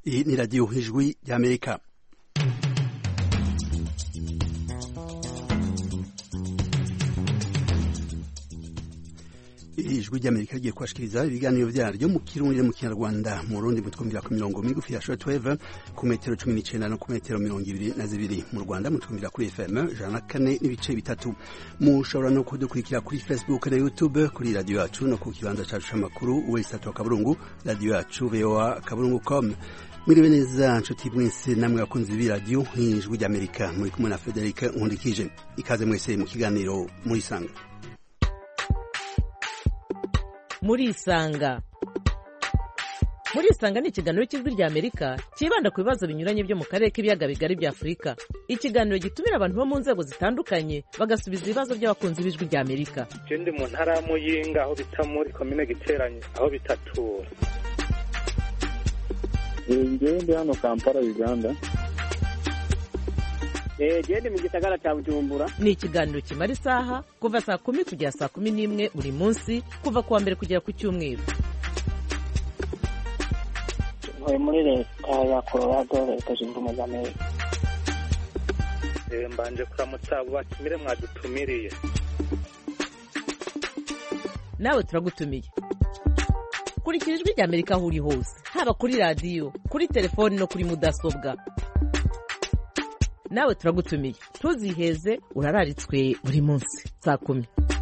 Iyi ni radiyo ijwi ry'Amerika. Ijwi ry'Amerika rigiye kubashikiriza ibiganiro vyaryo mu Kirundi no mu Kinyarwanda. Mu Burundi mutwumvira ku mirongo migufi ya shortwave ku metero 19 no ku metero 22. Mu Rwanda mutwumvira kuri FM 104.3. Mushobora no kudukurikira kuri Facebook na YouTube kuri radio yacu no ku kibanza cacu c'amakuru wesatu akaburungu radio yacu voa.com. Mwiriwe neza nshuti mwese namwe bakunzi b'iradiyo Ijwi ry'Amerika, muri kumwe na Frederic Nkundikije. Ikaze mwese mu kiganiro Murisanga. Murisanga ni ikiganiro cy'Ijwi ry'Amerika kibanda ku bibazo binyuranye byo mu karere k'ibiyaga bigari bya Afurika. Ikiganiro gitumira abantu bo mu nzego zitandukanye bagasubiza ibibazo by'abakunzi b'Ijwi ry'Amerika. Ndi mu ntara ya Muyinga aho bita muri komine Giteranye aho bitatura. Ndi hano Kampala, Uganda. Ndi mu gisagara cya Bujumbura. Ni ikiganiro kimara isaha kuva saa 10 kugera saa 11 buri munsi kuva kuwa mbere kugera ku cyumweru. Muri leta ya Colorado, Leta Zunze Ubumwe za Amerika. Mbanje kuramutsa abo batumire mwadutumiriye. Nawe turagutumiye. Kurikira Ijwi ry'Amerika aho uri hose, haba kuri radio, kuri telefoni no kuri mudasobwa. Nawe turagutumiye. Ntuziheze, urararitswe buri munsi saa 10.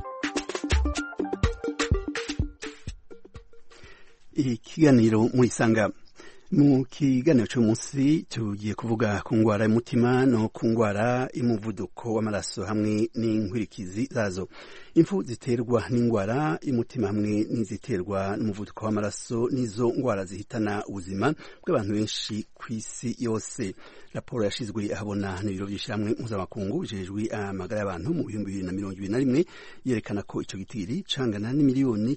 Ikiganiro Murisanga. Mu kiganiro cy'umunsi tugiye kuvuga ku ngwara y'umutima no ku ngwara y'umuvuduko w'amaraso hamwe n'inkurikizi zazo. Impfu ziterwa n'ingwara y'umutima hamwe n'iziterwa n'umuvuduko w'amaraso nizo ngwara zihitana ubuzima bw'abantu benshi ku isi yose. Raporo yashizwe ahabona n'ibiro by'ishyirahamwe mpuzamakungu bijejwe amagara y'abantu mu 2021 yerekana ko ico gitigiri cangana n'imiliyoni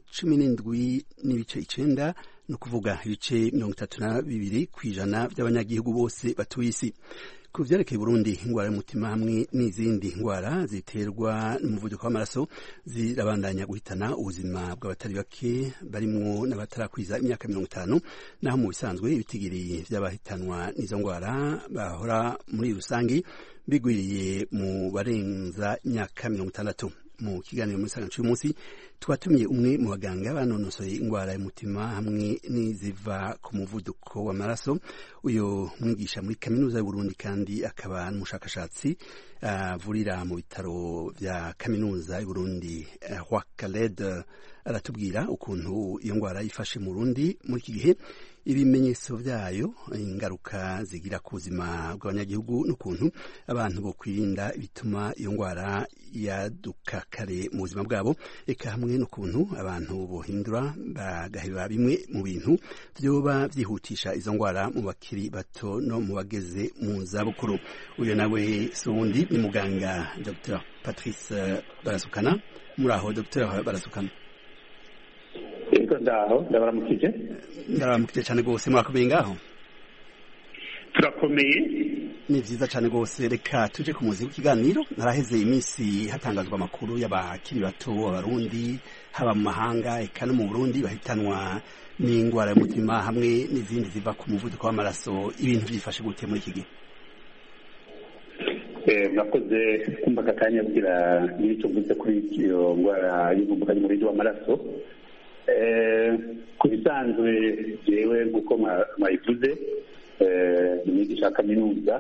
17.9 no kuvuga ibice 32% by'abanyagihugu bose batuye isi. Ku vyerekeye Burundi, ingwara y'umutima hamwe n'izindi ngwara ziterwa n'umuvuduko w'amaraso zirabandanya guhitana ubuzima bw'abatari bake barimwo n'abatarakwiza imyaka 50, naho mu bisanzwe ibitigiri by'abahitanwa n'izo ngwara bahora muri rusangi bigwiriye mu barenza imyaka 60. Mu kiganiro muri sanga cy'umunsi twatumiye umwe mu baganga banonosoye ingwara y'umutima hamwe n'iziva ku muvuduko w'amaraso. Uyo mwigisha muri kaminuza y'u Burundi kandi akaba n'umushakashatsi avurira mu bitaro vya kaminuza y'u Burundi. Roi Khaled aratubwira ukuntu iyo ngwara ifashe mu Burundi muri iki gihe, ibimenyetso vyayo, ingaruka zigira ku buzima bw'abanyagihugu n'ukuntu abantu bo kwirinda bituma iyo ngwara yaduka kare mu buzima bwabo, eka hamwe n'ukuntu abantu bohindura bagaheba bimwe mu bintu vyoba vyihutisha izo ngwara mu bakiri bato no mu bageze mu zabukuru. Uyo nawe sundi ni muganga Dr. Patrice Barasukana. Muraho Dr. Barasukana? Ndabaramukije cyane rwose. Murakomeye ngaho? Turakomeye. Ni vyiza cyane rwose. Reka tuje ku muzi w'ikiganiro. Naraheze iminsi hatangazwa amakuru y'abakiri bato Abarundi haba mu mahanga eka no mu Burundi bahitanwa n'ingwara y'umutima hamwe n'izindi ziva ku muvuduko w'amaraso. Ibintu byifashe gute muri iki gihe? Nakoze kumva akanya kugira n'icyo mvuze kuri iyo ngwara y'umuvuduko w'amaraso. Ku bisanzwe jewe nk'uko mwabivuze, umwigisha kaminuza,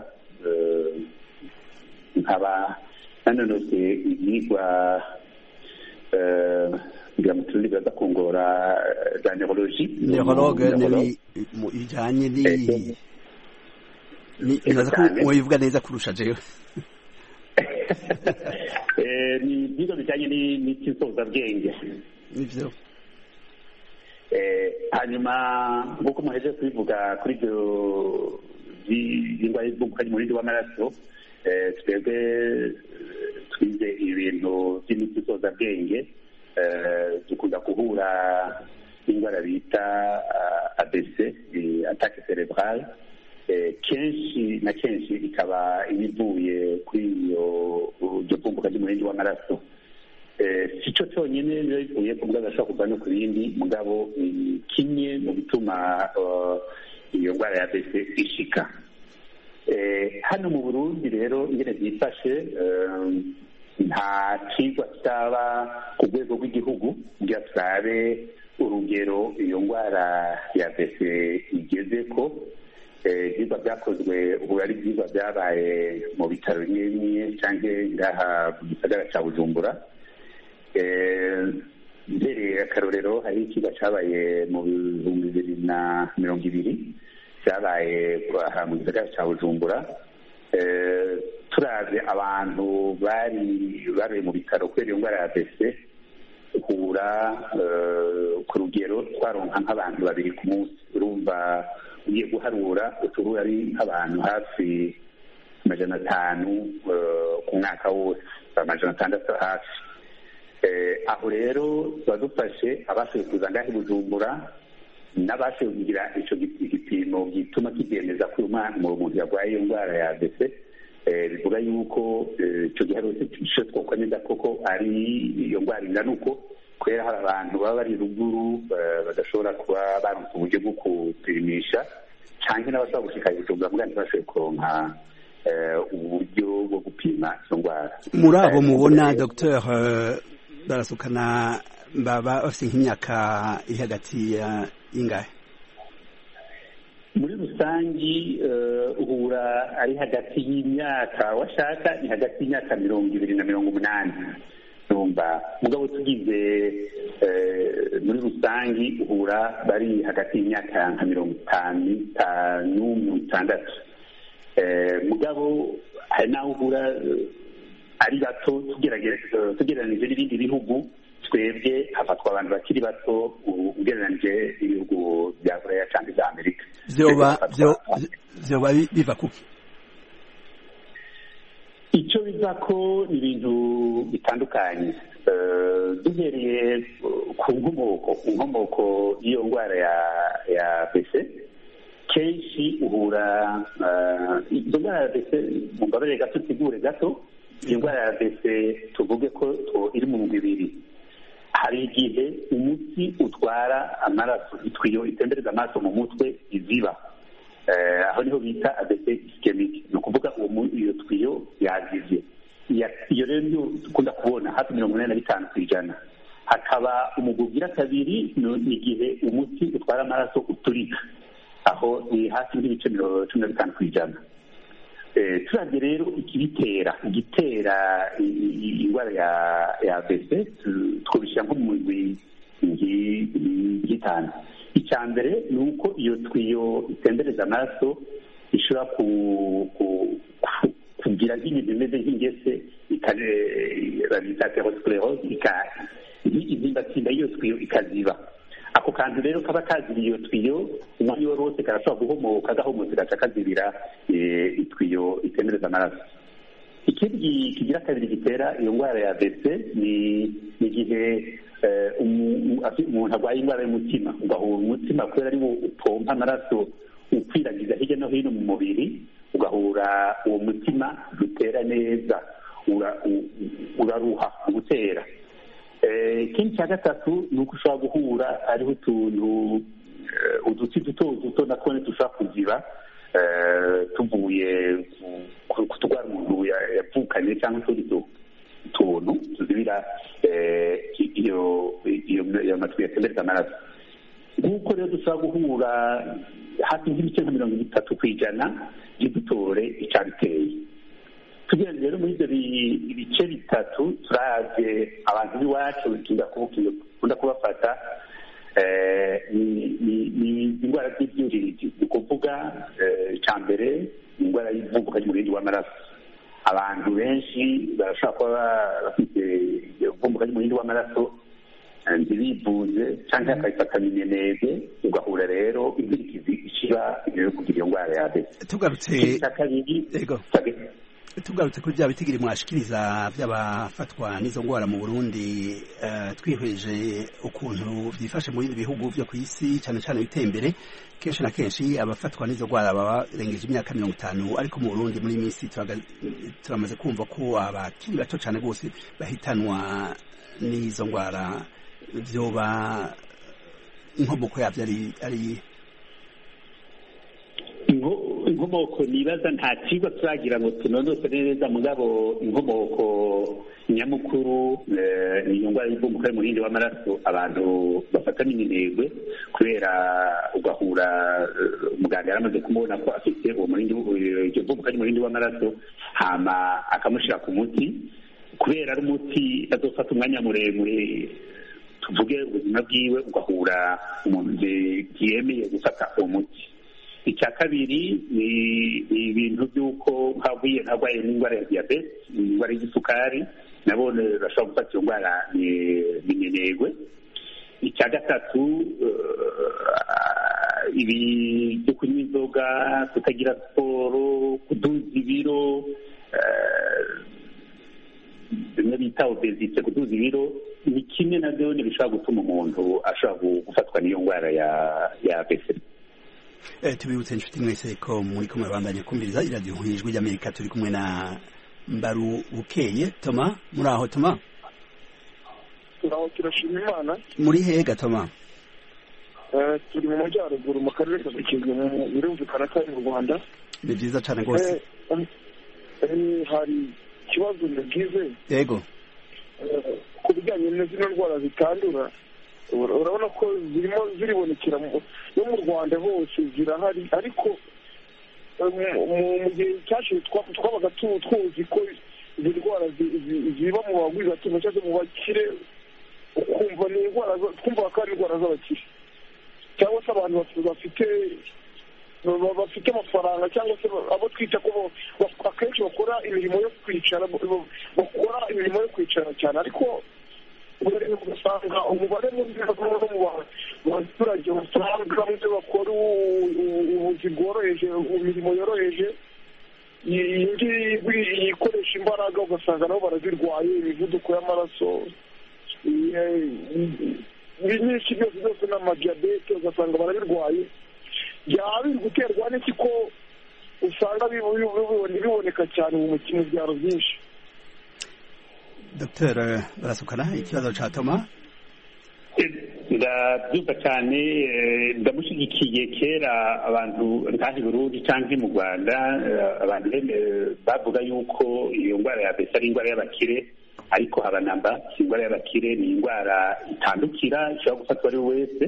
nkaba nanonose ibyigwa bya mu Kirundi baza kungora za neurologie. Neurologue ni bijanye nibaza ko mubivuga neza kurusha jewe. Ni ibyigwa bijanye n'icyisozabwenge. Nivyo. Hanyuma nk'uko muheje kubivuga kuri ibyo by'ingwara y'umuvuduko w'amaraso, twebwe twize ibintu by'imiti isozabwenge, dukunda guhura n'ingwara bita ABC, attaque cerebrale. Kenshi na kenshi ikaba ibivuye kuri iyo by'umuvuduko w'amaraso. Sico cyonyine bivuye ku bwa gashaka kuva no ku bindi mugabo kimwe mu bituma iyo ndwara ya AVC ishika. Hano mu Burundi rero ingene byifashe, nta cigwa cyaba ku rwego rw'igihugu kugira turabe urugero iyo ndwara ya AVC igeze ko. Ibyigwa byakozwe ubu ari ibyigwa byabaye mu bitaro bimwe cyangwa ngaha mu gisagara cya Bujumbura. Mbereye akarorero hari ikigo cyabaye mu 2020 cyabaye mu gisagara cya Bujumbura. Turazi abantu bari mu bitaro kubera iyo ndwara ya AVC, uhura ku rugero twaronka nk'abantu 2 ku munsi. Urumva ugiye guharura utuhura ari nk'abantu hafi 500 ku mwaka wose, 600 hafi. Aho rero tuba dufashe abashoboye kuza ngaho i Bujumbura n'abashoboye kugira icyo gipimo gituma kibyemeza ko umuntu yarwaye iyo ndwara ya AVC, bivuga yuko icyo gihe cyo twakwemeza koko ari iyo ndwara ingana uko, kubera hari abantu baba bari ruguru badashobora kuba baronse uburyo bwo kupimisha, cyangwa n'abashobora gushika i Bujumbura muganga ntibashoboye kuronka uburyo bwo gupima izo ndwara. Muri abo mubona Dr. Barasukana baba bafite nk'imyaka iri hagati y'ingahe? Muri rusangi uhura ari hagati y'imyaka washaka ni hagati y'imyaka 20 na 80. Numva mugabo tugize muri rusangi uhura bari hagati y'imyaka nka 55 mugabo hari naho uhura ari bato tugereranije n'ibindi bihugu. Twebwe hafatwa abantu bakiri bato ugereranije ibihugu bya Korea cyangwa bya Amerika. Vyoba biva kuki? Icyo biva ko ni ibintu bitandukanye. Duhereye ku nkomoko y'iyo ndwara ya AVC, kenshi uhura iyo ndwara ya AVC, mu mbabare gato tegure gato, iyo ndwara ya AVC tuvuge ko iri mu mubiri. Hari igihe umutsi utwara amaraso, itwiyo itembereza amaraso mu mutwe iziba. Aho niho bita AVC ischemic. Ni ukuvuga iyo twiyo yazivye. Iyo rero niyo dukunda kubona hafi 85%. Hakaba umugugira kabiri, ni igihe umutsi utwara amaraso uturika. Aho ni hafi nk'ibice 15%. Turavye rero igitera indwara ya AVC twobishyira nko mu migwi ngitanu. Icya mbere ni uko iyo twiyo itembereza amaraso ishobora kugira nk'ibintu bimeze nk'ingese, babita atherosclerose, izimbatsimba y'iyo twiyo ikaziba. Ako kantu rero kaba kaziriye iyo twiyo, umwanya wose karashobora guhomoka, gahomotse gaca kazibira itwiyo itemereza amaraso. Ikindi kigira kabiri gitera iyo ndwara ya AVC ni igihe umuntu arwaye indwara y'umutima, ugahura umutima kubera ari wo upompa amaraso ukwiragiza hirya no hino mu mubiri, ugahura uwo mutima utera neza, uraruha mu gutera. Ikindi cya gatatu ni uko ushobora guhura hariho uduti duto natwo dushobora kuziba tuvuye kutugwara umuntu yapfukanye cyangwa utundi tuntu tuzibira iyo matwi yatembereza amaraso. Nk'uko rero dushobora guhura hafi nk'ibice nka 30% by'udutore icyabiteye. Tugenze rero muri ibyo bice bitatu turavye abantu b'iwacu dukunda kubafata ni indwara z'ibyuririzi. Ni ukuvuga icya mbere ni indwara y'ivumbuka ry'umurindi w'amaraso. Abantu benshi barashobora kuba bafite ivumbuka ry'umurindi w'amaraso ntibivuze cyangwa akayifata minenege, ugahura rero inzirikizi ishira ibyo kugira iyo ndwara ya AVC. Tugarutse kuri bya bitigiri mwashikiriza by'abafatwa n'izo ndwara mu Burundi, twihweje ukuntu byifashe mu bindi bihugu byo ku isi cyane cyane biteye imbere, kenshi na kenshi abafatwa n'izo ndwara baba barengeje imyaka 50, ariko mu Burundi muri minsi turamaze kumva ko abakiri bato cyane rwose bahitanwa n'izo ndwara. Byoba inkomoko yabyo ari inkomoko nibaza nta kigo turagira ngo tunonose neza mugabo inkomoko nyamukuru ni indwara y'ivumbuka y'umuhindi w'amaraso abantu bafatana iminegwe kubera ugahura muganga yaramaze kumubona ko afite uwo murindi iryo vumbuka y'umuhindi w'amaraso hama akamushyira ku muti kubera ari umuti azofata umwanya muremure tuvuge ubuzima bwiwe ugahura umuntu yemeye gufata uwo muti. Icya kabiri ni ibintu by'uko ntarwaye n'indwara ya diyabete indwara y'isukari nabone bashobora gufata iyo ndwara minenegwe. Icya gatatu ibi byo kunywa inzoga kutagira siporo kuduza ibiro bimwe bita obesite kuduza ibiro ni kimwe na byo bishobora gutuma umuntu ashobora gufatwa n'iyo ndwara ya obesite. Tubibutse inshuti mwese ko muri kumwe bandanye kumviriza iradiyo ijwi ry'Amerika turi kumwe na Mbarubukeye Toma. Muri aho Toma? Turaho turashima Imana. Muri hega Toma? Turi mu majyaruguru mu karere ka Kivu birumvikana ko ari mu Rwanda. Ni byiza cyane rwose. Hari ikibazo nagize. Yego. Ku bijyanye n'izino ndwara zitandura urabona ko zirimo ziribonekera no mu Rwanda hose zirahari ariko mu gihe cyashize twabaga tuzi ko izi ndwara ziba mu bagwizatungo cyangwa mu bakire ukumva ni indwara twumva ko ari indwara z'abakire cyangwa se abantu bafite amafaranga cyangwa se abo twita ko akenshi bakora imirimo yo kwicara cyane ariko ugasanga umubare munini mu baturage usanga mu bakora ubuzi bworoheje imirimo yoroheje iyi ngiyi ikoresha imbaraga ugasanga nabo barazirwaye imivuduko y'amaraso nyinshi byose n'amadiyabete ugasanga barabirwaye byaba biri guterwa n'iki ko usanga biboneka cyane mu byaro byinshi. Dr. Barasukana ikibazo cha Toma? Ndabyumva cyane ndamushyigikiye kera abantu ntahi Burundi cyangwa mu Rwanda abantu bavuga yuko iyo ndwara ya besa ari indwara y'abakire ariko habanamba indwara y'abakire ni indwara itandukira ishobora gufatwa ari wese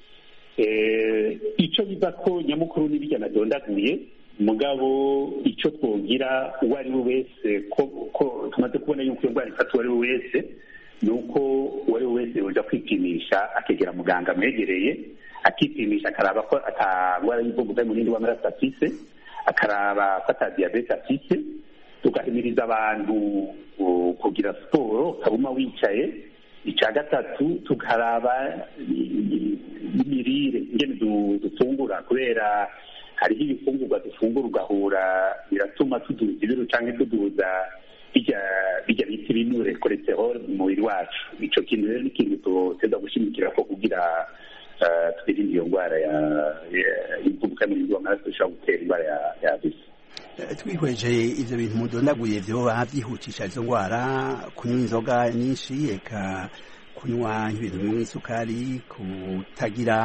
icyo biva ko nyamukuru n'ibijya nadondaguye mugabo icyo twogira uwo ari we wese ko tumaze kubona yuko iyo ndwara ifata uwo ari we wese ni uko uwo ari we wese yoja kwipimisha akegera muganga amwegereye akipimisha akaraba ko atangwara y'ivumbuka y'umuhindi w'amaraso afise akaraba ko ata diyabete afise tugahimiriza abantu kugira siporo ukaguma wicaye. Icya gatatu tukaraba imirire ingene dufungura kubera hariho ibifungurwa dufungura ugahura biratuma tuduza ibiro cyangwa tuduza bijya bita ibinure cholesterol mu mubiri wacu. Icyo kintu rero ni ikintu tuteza gushimikira ko kugira twirinde iyo ndwara y'ivumbuka y'umuhindi w'amaraso ishobora gutera indwara ya bisi. Twihweje ivyo bintu mudondaguye vyoba vyihutisha izo ndwara, kunywa inzoga nyinshi eka kunywa ibintu bimwe isukari, kutagira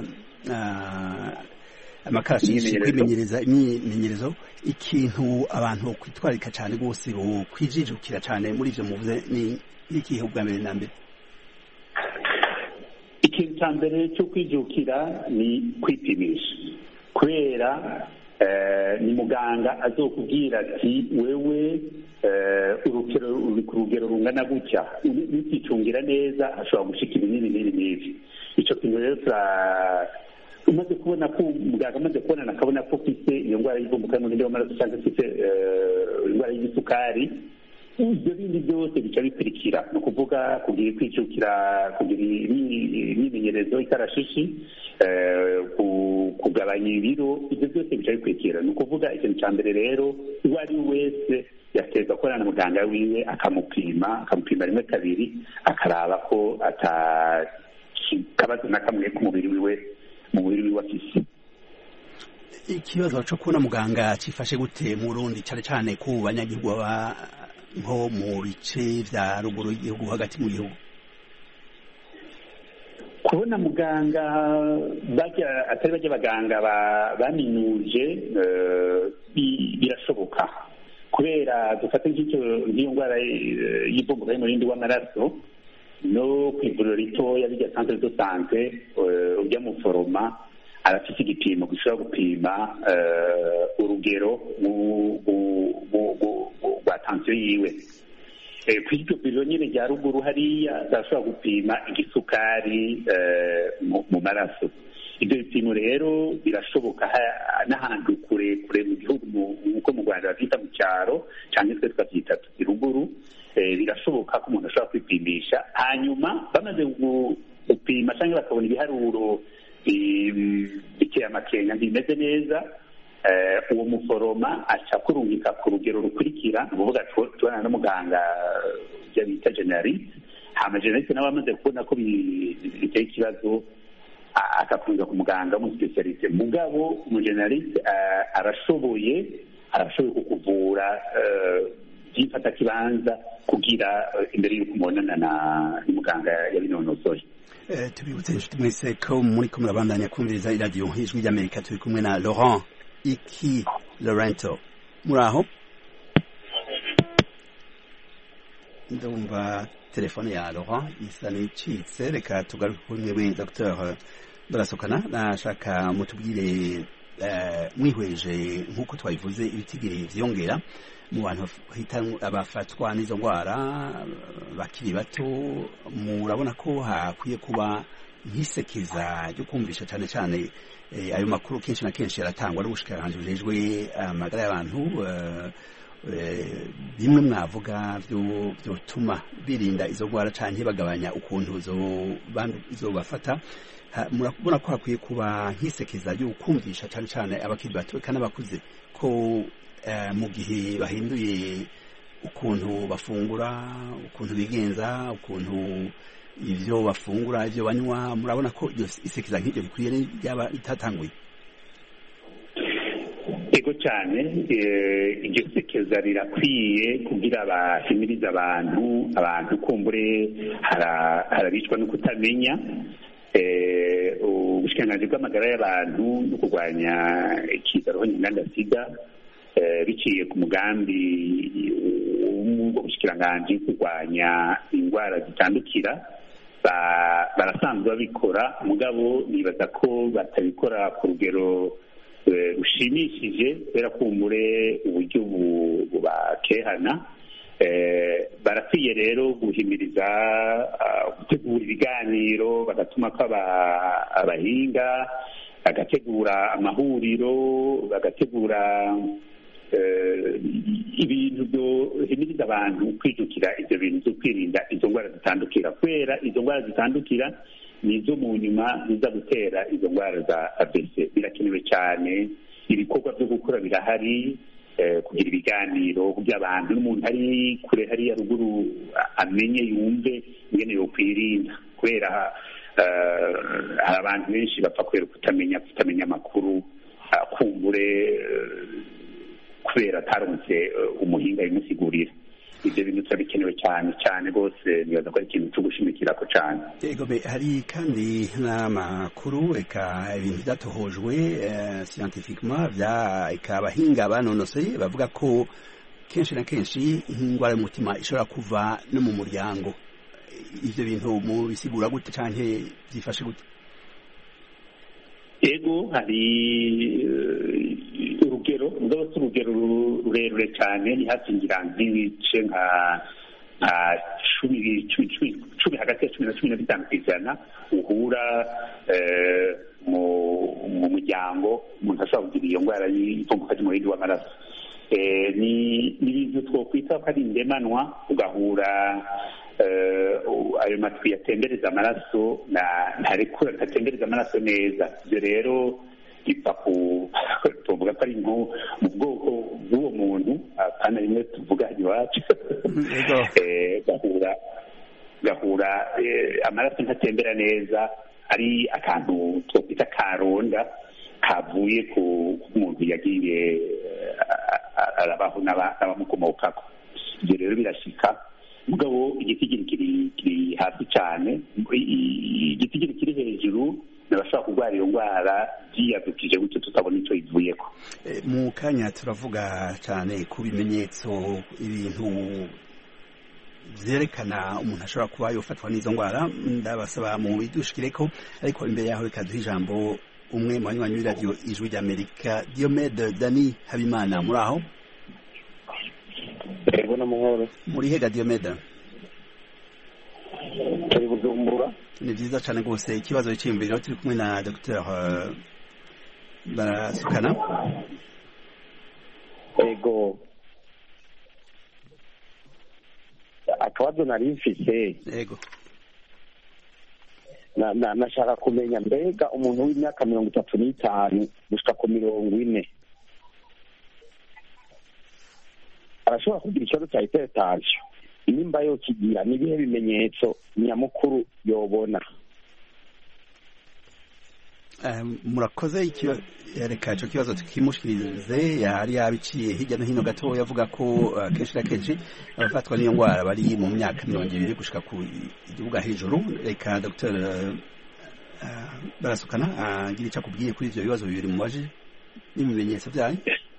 amakarashishi, kwimenyereza imyimenyerezo, ikintu abantu kwitwarika cyane rwose kwijijukira cyane muri ivyo muvuze ni ikihe ubwa mbere na mbere? Ikintu cya mbere cyo kwijukira ni kwipimisha kubera ni muganga azokubwira ati wewe uri ku rugero rungana gutya niticungira neza ashobora gushika ibinini n'ibi. Icyo kintu rero umaze kubona ko muganga amaze kubona akabona ko ufite iyo ndwara y'ivumbuka y'umuhindi w'amaraso cyangwa ufite indwara y'isukari, ibyo bindi byose bica bikurikira. Ni ukuvuga kugira kwicukira, kugira imyimenyerezo ikarashishi, kugabanya ibiro, ibyo byose bica bikurikira. Ni ukuvuga ikintu cya mbere rero uwo ari we wese yaterwa kubona na muganga wiwe akamupima rimwe kabiri akaraba ko atakabazo na kamwe k'umubiri wiwe afise. Ikibazo cyo kubona muganga cifashe gute mu Burundi cyane cyane ku banyagihugu baba nko mu bice vya ruguru y'igihugu hagati mu gihugu? kubona muganga atari bajya abaganga baminuje birashoboka, kubera dufate nk'iyo ndwara y'ibomboka y'umurindi w'amaraso, no ku ivuriro ritoya bijya centre de sante ujya mu foroma arafite igipimo gishobora gupima urugero rwa tansiyo yiwe. Ku iryo vuriro nyine rya ruguru hariya barashobora gupima igisukari mu maraso. Ibyo bipimo rero birashoboka n'ahantu kure mu gihugu, nk'uko mu Rwanda babyita mu cyaro cyangwa twe tukabyita ruguru. Birashoboka ko umuntu ashobora kwipimisha, hanyuma bamaze gupima cyangwa bakabona ibiharuro biteye amakenga bimeze neza, uwo muforoma aca kurungika ku rugero rukurikira, ni ukuvuga tubana n'umuganga ibyo bita generaliste, hama generaliste nawe amaze kubona ko biteye ikibazo akakurungika ku muganga w'umusipesialiste. Mugabo umugeneraliste arashoboye kukuvura byifata kibanza kugira imbere y'uko umubonana n'umuganga yabinonosoye. Tubibutse inshuti mwese ko muriko murabandanya kumviriza iradiyo Ijwi ry'Amerika. Turi kumwe na Laurent Iki Laurento. Muraho? Ndumva telefone ya Laurent isa n'icitse, reka tugaruke kuri mwe Dr. Barasokana. Nashaka mutubwire mwihweje nk'uko twabivuze ibitigiri vyongera mu bantu abafatwa n'izo ndwara bakiri bato, murabona ko hakwiye kuba nk'isekeza ryo kumvisha cyane cyane ayo makuru kenshi na kenshi yaratangwa n'ubushikiranganji bujejwe amagara y'abantu, bimwe mwavuga vyotuma birinda izo ndwara canke bagabanya ukuntu zobafata. Murabona ko hakwiye kuba nk'isekeza ryo kumvisha cyane cyane abakiri bato kandi abakuze ko mu gihe bahinduye ukuntu bafungura, ukuntu bigenza, ukuntu ivyo bafungura, ivyo banywa, murabona ko iryo isekeza nk'iryo rikwiye ryaba ritatanguye? Ego cyane, iryo sekeza rirakwiye kugira bahimiriza abantu kumbure harabicwa no kutamenya. Ubushikiranganji bw'amagara y'abantu no kurwanya ikiza ruhonyanganda sida biciye ku mugambi w'ubushikiranganji kurwanya indwara zitandukira barasanzwe babikora, mugabo nibaza ko batabikora ku rugero rushimishije kubera kumbure uburyo bubakehana. Barakwiye rero guhimiriza, gutegura ibiganiro, bagatuma ko abahinga, bagategura amahuriro, bagategura ibintu byohimiriza abantu kwijukira ivyo bintu byo kwirinda izo ndwara zitandukira, kubera izo ndwara zitandukira nizo mu nyuma ziza gutera izo ndwara za ABC. Birakenewe cyane, ibikorwa byo gukora birahari, kugira ibiganiro kugira abantu n'umuntu ari kure hariya ruguru amenye yumve ingene yokwirinda, kubera hari abantu benshi bapfa kubera kutamenya amakuru, kumbure kubera ataronse umuhinga bimusigurira. Ibyo bintu turabikenewe cyane cyane rwose, nibaza ko ari ikintu cyo gushimikirako cyane. Yego, hari kandi n'amakuru eka ibintu byatohojwe scientifiquement eka abahinga banonosoye bavuga ko kenshi na kenshi indwara y'umutima ishobora kuva no mu muryango. Ivyo bintu mubisigura gute canke byifashe gute? Ego, hari urugero rurerure cyane, ni hafi ngira nk'ibice nka cumi hagati ya 10 na 15% uhura mu muryango umuntu ashobora kugira iyo ndwara y'ipfumbuka ry'umurindi w'amaraso. Ni ibintu twokwita ko ari indemanwa, ugahura ayo matwi yatembereza amaraso ntatembereza amaraso neza. Ibyo rero bipfa tuvuga ko ari nko mu bwoko bw'uwo muntu, kandi rimwe tuvuga iwacu gahura amaraso ntatembera neza, ari akantu twokwita karonda kavuye ku muntu yagiye arabaho n'abamukomokako. Ibyo rero birashika, mugabo igiti kiri hasi cyane cyane igitigiri kiri hejuru nabashobora kurwara iyo ndwara byiyadukije gutyo tutabona icyo ivuyeko. Mu kanya turavuga cyane ku bimenyetso ibintu vyerekana umuntu ashobora kuba yofatwa n'izo ndwara, ndabasaba mu bidushikireko, ariko imbere yaho reka duhe ijambo umwe mu banywanyi b'iradiyo Ijwi ry'Amerika, Diomede Dani Habimana. muri aho? Yego n'amahoro. Muri hega Diomede? Turi Bujumbura. Ni byiza cyane rwose. Ikibazo cy'imbere turi kumwe na Dr. Barasukana. Yego. Akabazo nari mfise. Yego. Nashaka kumenya mbega umuntu w'imyaka 35 gushika ku 40 arashobora kugira ikibazo cya hypertension, nimba yo kigira n'ibihe bimenyetso nyamukuru yobona? Murakoze. Reka icyo kibazo tukimushikirize. yari yabiciye hirya no hino gato, yavuga ko kenshi na kenshi abafatwa n'iyo ndwara bari mu myaka 20 gushika ku igihugu hejuru. Reka Dr. Barasukana agira icyo akubwiye kuri ivyo bibazo bibiri mubaje n'ibimenyetso byayo.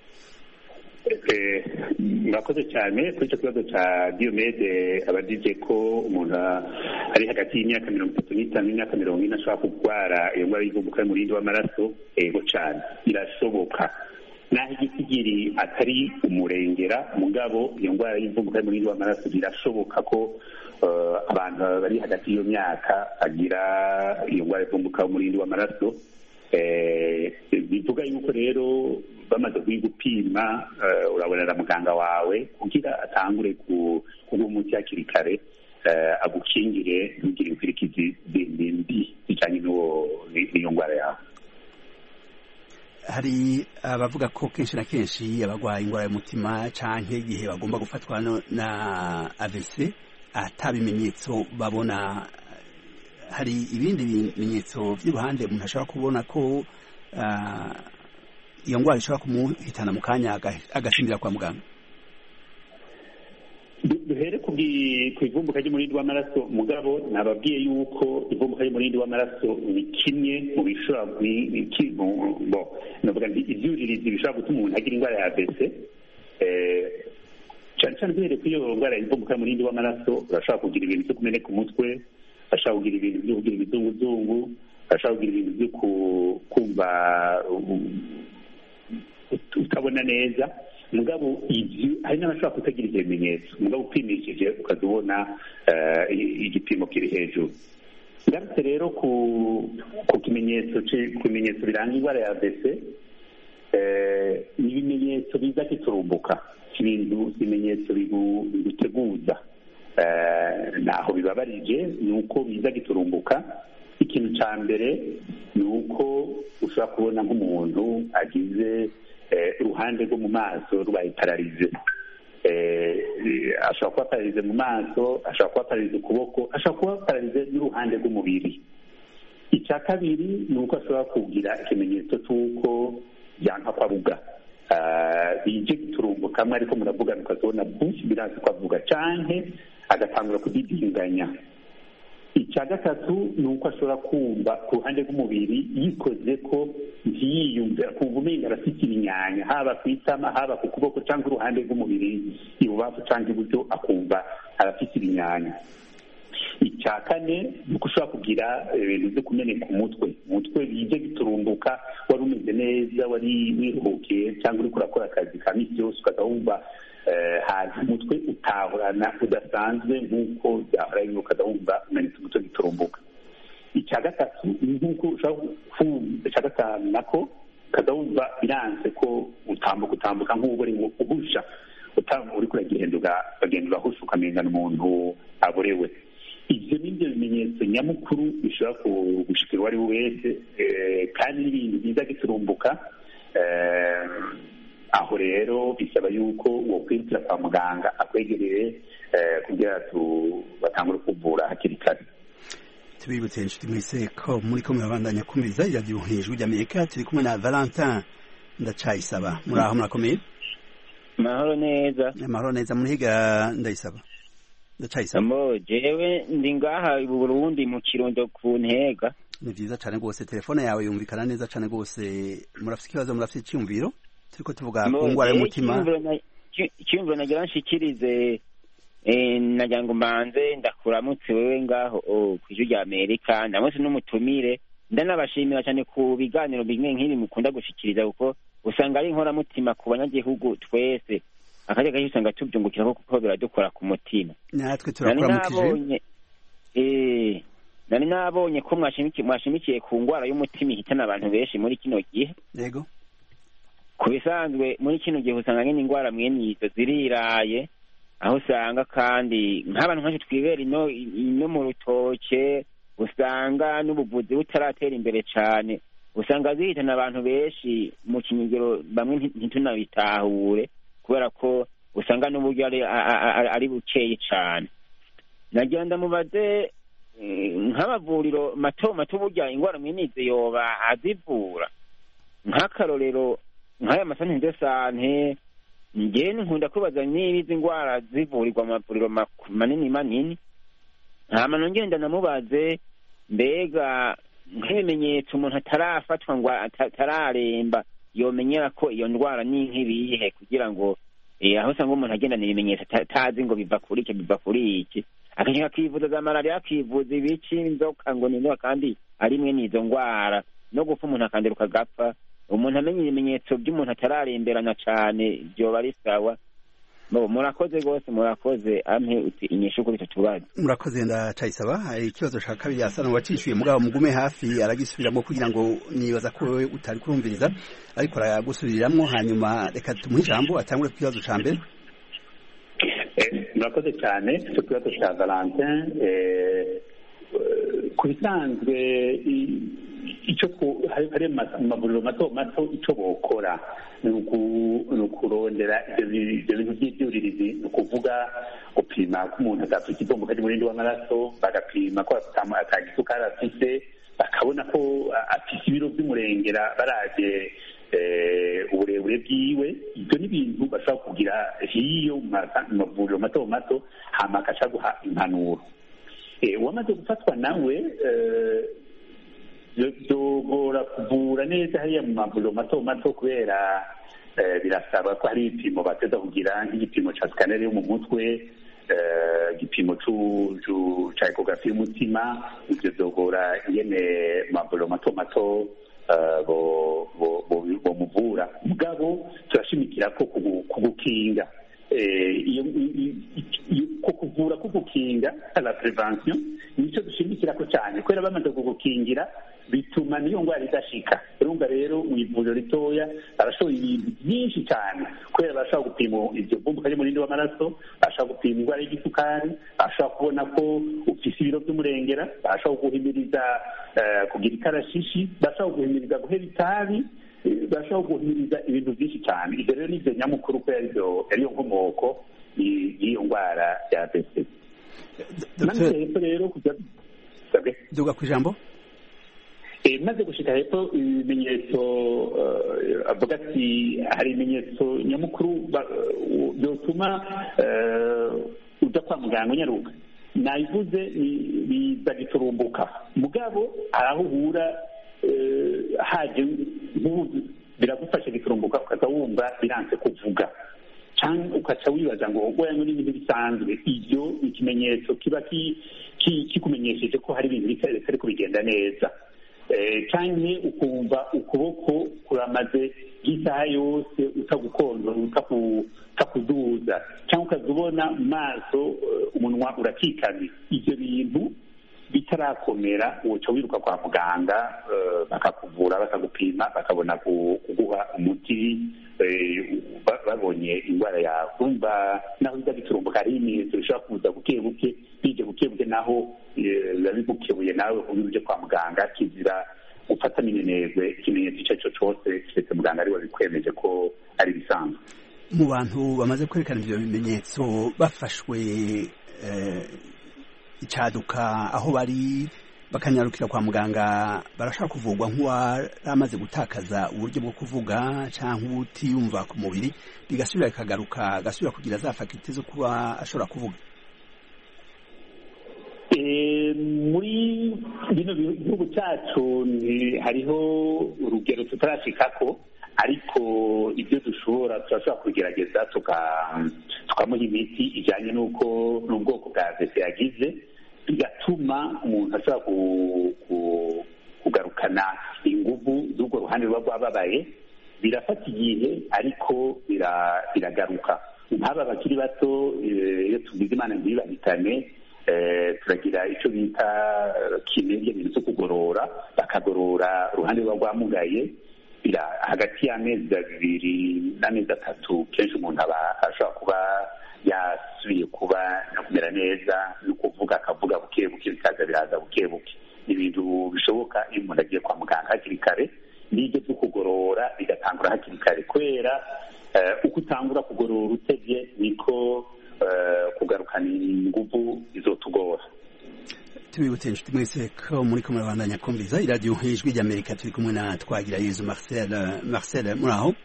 Murakoze cyane kuri icyo kibazo cya Diomede. abadije ko umuntu ari hagati y'imyaka 35 n'imyaka 40 ashobora kurwara iyo ndwara y'ivumbuka y'umurindi w'amaraso. Yego cyane birashoboka, naho igitigiri atari umurengera, mugabo iyo ndwara y'ivumbuka y'umurindi w'amaraso birashoboka ko abantu bari hagati y'iyo myaka bagira iyo ndwara y'ivumbuka y'umurindi w'amaraso. bivuga yuko rero bamaze kuyigupima urabonera muganga wawe kugira atangure kuguha umuti hakiri kare agukingire ntugire inkurikizi zindi zijyanye n'iyo ndwara yawe. Hari abavuga ko kenshi na kenshi abarwaye indwara y'umutima canke igihe bagomba gufatwa na AVC atabimenyetso babona. Hari ibindi bimenyetso by'uruhande umuntu ashobora kubona ko iyo ndwara ishobora kumuhitana mu kanya agasimbira kwa muganga? Duhere ku ivumbuka ry'umurindi w'amaraso, mugabo nababwiye yuko ivumbuka ry'umurindi w'amaraso ni kimwe mu bishobora ibyuririzi bishobora gutuma umuntu agira indwara ya AVC. cyane cyane duhere kuri iyo ndwara y'ivumbuka y'umurindi w'amaraso, urashobora kugira ibintu byo kumeneka umutwe, ashaka kugira ibintu byo kugira ibizunguzungu, ashaka kugira ibintu byo kumva utabona neza. mugabo ibyo hari n'abashobora kutagira ibyo bimenyetso, mugabo upimishije ukaza ubona igipimo kiri hejuru. ngarutse rero ku bimenyetso biranga indwara ya AVC, ni ibimenyetso biza kiturumbuka, ibimenyetso biguteguza. Naho bibabarije ni uko biza giturumbuka. Ikintu cya mbere ni uko ushobora kubona nk'umuntu agize uruhande rwo mu maso rubaye pararize. ashobora kuba pararize mu maso, ashobora kuba pararize ukuboko, ashobora kuba pararize n'uruhande rw'umubiri. icya kabiri ni uko ashobora kugira ikimenyetso cy'uko yanka kwabuga, bije giturumbukamo ariko muravuga mukazibona byinshi birazi kwavuga canke agatangura kudidinganya. icya gatatu ni uko ashobora kumva ku ruhande rw'umubiri yikoze ko ntiyiyumve, akumva umenga arafite ibinyanya, haba ku itama, haba ku kuboko cyangwa uruhande rw'umubiri ibubafu cyangwa iburyo, akumva arafite ibinyanya. icya kane ni uko ushobora kugira ibintu byo kumeneka umutwe bije giturumbuka, wari umeze neza, wari wiruhukiye cyangwa uri kurakora akazi ka misi yose ukaza wumva haza umutwe utahorana udasanzwe nk'uko byahora bimwe, ukaza wumva umenetse umutwe giturumbuka. icya gatatu ni nk'uko ushobora kumva, icya gatanu nako ukaza wumva biranze ko utambuka nk'ubu uri uhusha, uri kuragenda urahusha ukamenya umuntu aborewe. ibyo ni byo bimenyetso nyamukuru bishobora gushikira uwo ari we wese, kandi n'ibindi biza giturumbuka. aho rero bisaba yuko uwo kwihutira kwa muganga akwegereye kugira batangure kuvura hakiri kare. Tubibutse inshuti mwese ko muri ko murabandanya kumviriza iradiyo Ijwi ry'Amerika. Turi kumwe na Valentin Ndacayisaba. muri aho murakomeye? Mahoro neza. Mahoro neza. Muhiga Ndayisaba. jewe ndi ngaha i Burundi mu Kirundo ku Ntega. Ni vyiza cane gose, telefone yawe yumvikana neza cane gose. Murafite ikibazo, murafite icyumviro? Turiko tuvuga ku ngwara y'umutima. Icyumviro nagira nshikirize nagira ngo mbanze ndakuramutse wewe ngaho kw'ijwi rya Amerika, ndamutse n'umutumire, ndanabashimira cyane ku biganiro bimwe nk'ibi mukunda gushikiriza, kuko usanga ari inkoramutima ku banyagihugu twese, akaje gahe usanga tubyungukira kuko biradukora ku mutima. Natwe turakuramukije. Nari nabonye ko mwashimikiye ku ngwara y'umutima ihitana abantu benshi muri kino gihe. Yego. Ku bisanzwe muri kino gihe usanga nyine ingwara mwene izo ziriraye, aho usanga kandi nk'abantu nk'aje twibera ino mu rutoke, usanga n'ubuvuzi butaratera imbere cyane, usanga zihitana abantu benshi mu kinyigiro, bamwe ntitunabitahure kubera ko usanga n'uburyo ari bukeye cyane. Nagira ndamubaze nk'amavuriro mato mato burya ingwara mwene izo yoba azivura, nk'akarorero nk'aya masante de sante, njyewe nkunda kubaza niba izi ngwara zivurirwa mu mavuriro manini manini. Hama nongenda namubaze mbega nk'ibimenyetso umuntu atarafatwa ngo atararemba yomenyera ko iyo ndwara ni nk'ibihe, kugira ngo aho usanga umuntu agendana ibimenyetso atazi ngo biva kuri iki, akajya akivuza za malaria, akivuza ibici, inzoka, ngo ni inzoka kandi ari imwe n'izo ngwara, no gupfa umuntu akanderuka agapfa. Umuntu amenya ibimenyetso by'umuntu atararemberana cyane byoba ari sawa. Murakoze rwose, murakoze, ampe uti inyishu kuri icyo kibazo. Murakoze ndacayisaba. Ikibazo cya kabiri yasa n'uwacishuye, mugabo mugume hafi aragisubiramo kugira ngo nibaza ko wowe utari kurumviriza, ariko aragusubiriramo, hanyuma reka tumuhe ijambo atangure ku kibazo cya mbere. Murakoze cyane. Icyo kibazo cya Valentin, ku bisanzwe icyo hari amavuriro mato mato icyo bokora ni ukurondera ibyo bintu by'ibyuririzi, ni ukuvuga gupima ko umuntu adafite ikidombo kari murindi w'amaraso, bagapima ko atagisukari afite, bakabona ko afite ibiro by'umurengera baraje uburebure bwiwe. ibyo ni ibintu bashobora kugira hiyo mu mavuriro mato mato, hama akaca guha impanuro. Uwamaze gufatwa nawe byogora kuvura neza hariya mu mavuriro mato mato, kubera birasaba ko hari ibipimo bateza kugira, nk'igipimo cya sikaneri yo mu mutwe, igipimo cya ekogarafi y'umutima. ibyo byogora ingene mu mavuriro mato mato bomuvura. mugabo turashimikira ko kugukinga, ko kuvura kugukinga la prevention nicyo dushimikira ko cyane, kubera bamaze kugukingira bituma niyo ndwara idashika. urumva rero mu ivuriro ritoya barashoboye ibintu byinshi cyane, kubera barashobora gupima ibyo bumbuka ari murindi w'amaraso, barashobora gupima indwara y'igisukari, barashobora kubona ko ufise ibiro by'umurengera, barashobora guhimiriza kugira ikarashishi, barashobora guhimiriza guhera itabi, bashobora guhimiriza ibintu byinshi cyane. ibyo rero nibyo nyamukuru, ko ariyo nkomoko y'iyo ndwara ya AVC. maze hepfo rero duga ku ijambo, maze gushika hepfo ibimenyetso avuga ati hari ibimenyetso nyamukuru byotuma uja kwa muganga unyaruka. nabivuze biza giturumbuka, mugabo araho uhura haje biragufasha giturumbuka, ukaza wumva biranse kuvuga, cyangwa ukaca wibaza ngo wowe n'ibintu bisanzwe. ibyo ni ikimenyetso kiba kikumenyesheje ko hari ibintu bitari kubigenda neza. cyangwa ukumva ukuboko kuramaze nk'isaha yose utagukontorora, utakuduza, cyangwa ukaza ubona mu maso umunwa urakikamye. ibyo bintu bitarakomera uca wiruka kwa muganga, bakakuvura, bakagupima, bakabona kuguha umuti babonye indwara yawe. urumva naho biza biturumbuka hari ibimenyetso bishobora kuza buke buke, bije buke buke, naho biba bigukebuye nawe kugira uje kwa muganga. kizira ufata minenezwe ikimenyetso icyo ari cyo cyose kiretse muganga ari we bikwemeje ko ari ibisanzwe. mu bantu bamaze kwerekana ibyo bimenyetso bafashwe icyaduka aho bari bakanyarukira kwa muganga, barashaka kuvugwa nk'uwaramaze gutakaza uburyo bwo kuvuga cyangwa utiyumva ku mubiri, bigasubira bikagaruka, agasubira kugira za fakiti zo kuba ashobora kuvuga. bino gihugu cyacu hariho urugero tutarashikako, ariko ibyo turashobora kugerageza tukamuha imiti ijyanye n'ubwoko bwa AVC yagize, bigatuma umuntu ashobora kugarukana ingufu z'urwo ruhande ruba rwababaye. Birafata igihe ariko biragaruka. nk'aba bakiri bato iyo tugize imana ntibahitane, turagira icyo bita kinege, ibintu byo kugorora, bakagorora uruhande ruba rwamugaye. Hagati y'amezi 2 n'amezi 3 kenshi umuntu aba ashobora kuba yasubiye kuba kumera neza, no kuvuga akavuga buke buke, bikaza biraza buke buke. Ni ibintu bishoboka iyo umuntu agiye kwa muganga hakiri kare, n'ibyo byo kugorora bigatangura hakiri kare, kubera uko utangura kugorora utevye niko kugarukana inguvu izotugora. Tubibutse inshuti mwese ko muri kumwe babandanya kumviza iradiyo Ijwi ry'Amerika, turi kumwe na Twagirayezu Marcel. Muraho?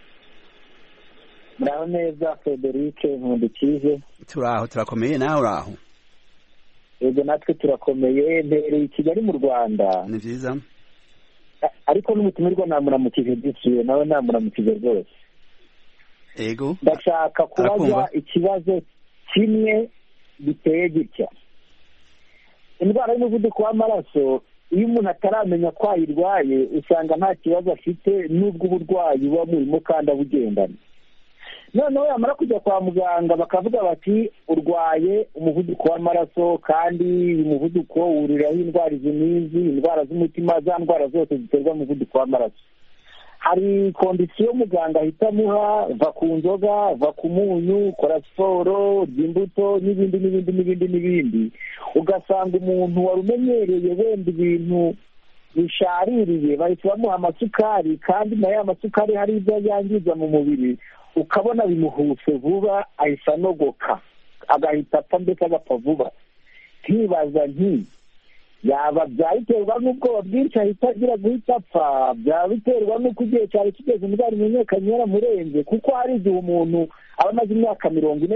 Muraho neza Frederic Nkundikize. Turaho, turakomeye. Nawe uraho? Yego, natwe turakomeye. Mbereye i Kigali mu Rwanda. Ni vyiza. Ariko n'umutumirwa namuramukije byuzuye, nawe namuramukije rwose. Ego, ndashaka kubaza ikibazo kimwe giteye gitya. Indwara y'umuvuduko w'amaraso, iyo umuntu ataramenya ko ayirwaye, usanga nta kibazo afite n'ubwo uburwayi buba burimo kandi abugendana. Noneho yamara kujya kwa muganga bakavuga bati urwaye umuvuduko w'amaraso, kandi umuvuduko wuriraho indwara izi n'izi, indwara z'umutima, za ndwara zose ziterwa n'umuvuduko w'amaraso. Hari kondisiyo muganga ahita amuha, va ku nzoga, va ku munyu, kora siporo, imbuto n'ibindi. Ugasanga umuntu wari umenyereye wenda ibintu bishaririye bahita bamuha amasukari, kandi na ya masukari hari ibyo yangiza mu mubiri, ukabona bimuhuse vuba, ahita anogoka, agahita apfa, mbese agapfa vuba. Nkibaza nti yaba byabiterwa n'ubwoba bwinshi ahita agira guhita apfa, byaba biterwa n'uko igihe cyari kigeze indwara imenyekanye yaramurenze, kuko hari igihe umuntu aba amaze imyaka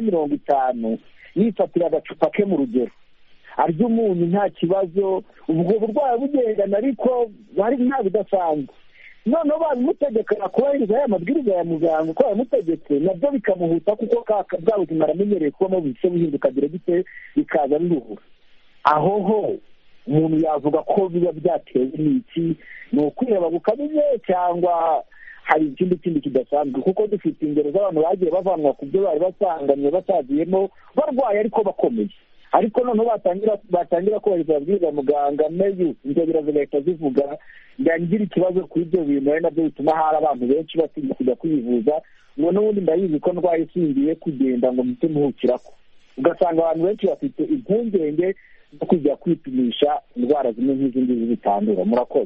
40-50 yifatira agacupa ke mu rugero, arya umuntu nta kibazo, ubwo burwayi bugendana, ariko hari nta bidasanzwe. Noneho babimutegekana kubahiriza aya mabwiriza ya muganga uko yamutegetse, nabyo bikamuhuta, kuko bwa buzima aramenyereye kubamo bise bihinduka gite bikaza biruhura. Aho ho umuntu yavuga ko biba byatewe n'iki? Ni ukwiheba gukabije cyangwa hari ikindi kidasanzwe? Kuko dufite ingero z'abantu bagiye bavanwa ku byo bari basanganywe basaziyemo barwaye ariko bakomeye, ariko noneho batangira kubahiriza amabwiriza ya muganga, nayo inzobere zigahita zivuga. Ngira ikibazo kuri ibyo bintu, ari nabyo bituma hari abantu benshi batinya kujya kwivuza, ngo n'ubundi ndayizi ko ndwaye isingiye kugenda ngo mpite muhukirako. Ugasanga abantu benshi bafite impungenge zo kujya kwipimisha indwara zimwe nk'izi ngizi zitandura.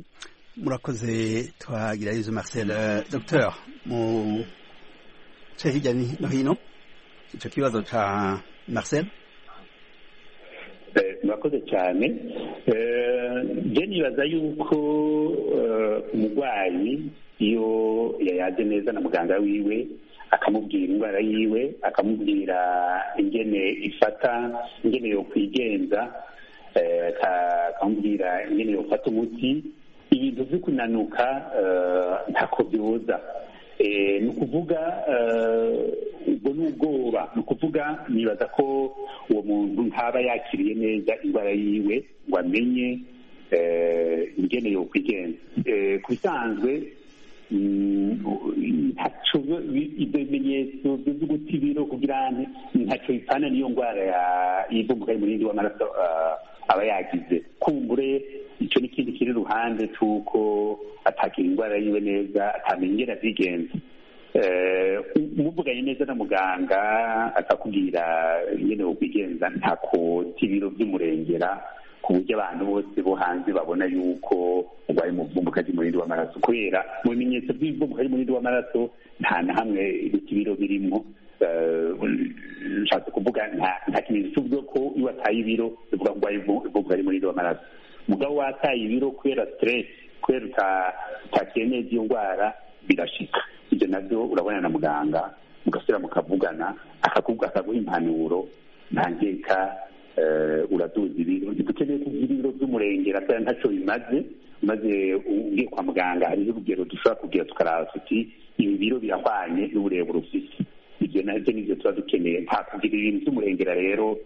Murakoze Twagirayezu Marcel. Docteur, mu ce hirya no hino icyo kibazo ca Marcel? Murakoze cyane. Je nibaza yuko umurwayi iyo yayaze neza na muganga wiwe, akamubwira indwara yiwe, akamubwira ingene ifata, ingene yo kwigenza, akamubwira ingene yo fata umuti, ibintu byo kunanuka ntako byoza. Ni ukuvuga ubwo n'ubwoba, ni ukuvuga nibaza ko uwo muntu ntaba yakiriye neza indwara yiwe ngo amenye ingene yo kwigenza. Ku bisanzwe ibyo bimenyetso byo guta ibiro kugira ntacyo bipfana n'iyo ndwara y'ivumbuka y'umurindi w'amaraso aba yagize. Kumbure icyo n'ikindi kiri iruhande cy'uko atakira indwara yiwe neza, atamenya ingene azigenza. umuvuganye neza na muganga akakubwira ingene wo kwigenza ntako tibiro by'umurengera ku buryo abantu bose bo hanze babona yuko urwaye umuvumbuka y'umurindi w'amaraso, kubera mu bimenyetso by'umuvumbuka y'umurindi w'amaraso nta na hamwe ibiro birimo. Nshatse kuvuga nta kimenyetso cy'uburyo ko iyo wataye ibiro bivuga ngo urwaye umuvumbuka y'umurindi w'amaraso. Mugabo wataye ibiro kubera stress, kubera utakiye neza iyo ndwara, birashika. Ibyo nabyo urabona na muganga mugasubira mukavugana, akaguha impanuro, ntangeka uraduza ibiro. Dukeneye kugira ibiro by'umurengera kandi ntacyo bimaze maze ugiye kwa muganga hariho urugero dushobora kugira tukaraba tuti ibi biro birahwanye n'uburebure ufite. ibyo nabyo nibyo tuba dukeneye, nta kugira ibintu by'umurengera rero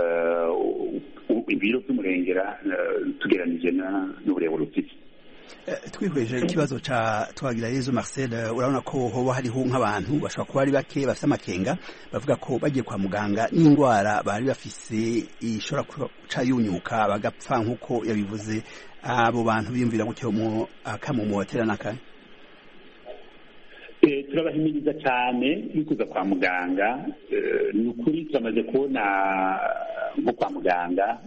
ibiro by'umurengera tugeranije n'uburebure ufite. twihweje ikibazo ca Twagirayezu Marcel, urabona ko hoba hariho nk'abantu bashobora kuba ari bake bafite amakenga bavuga ko bagiye kwa muganga n'indwara bari bafise ishobora kuca yunyuka bagapfa nk'uko yabivuze. Abo bantu biyumvira gutyo akamu waterana kahe? Turabahimiriza cyane yukuza kwa muganga. Ni ukuri turamaze kubona nko kwa muganga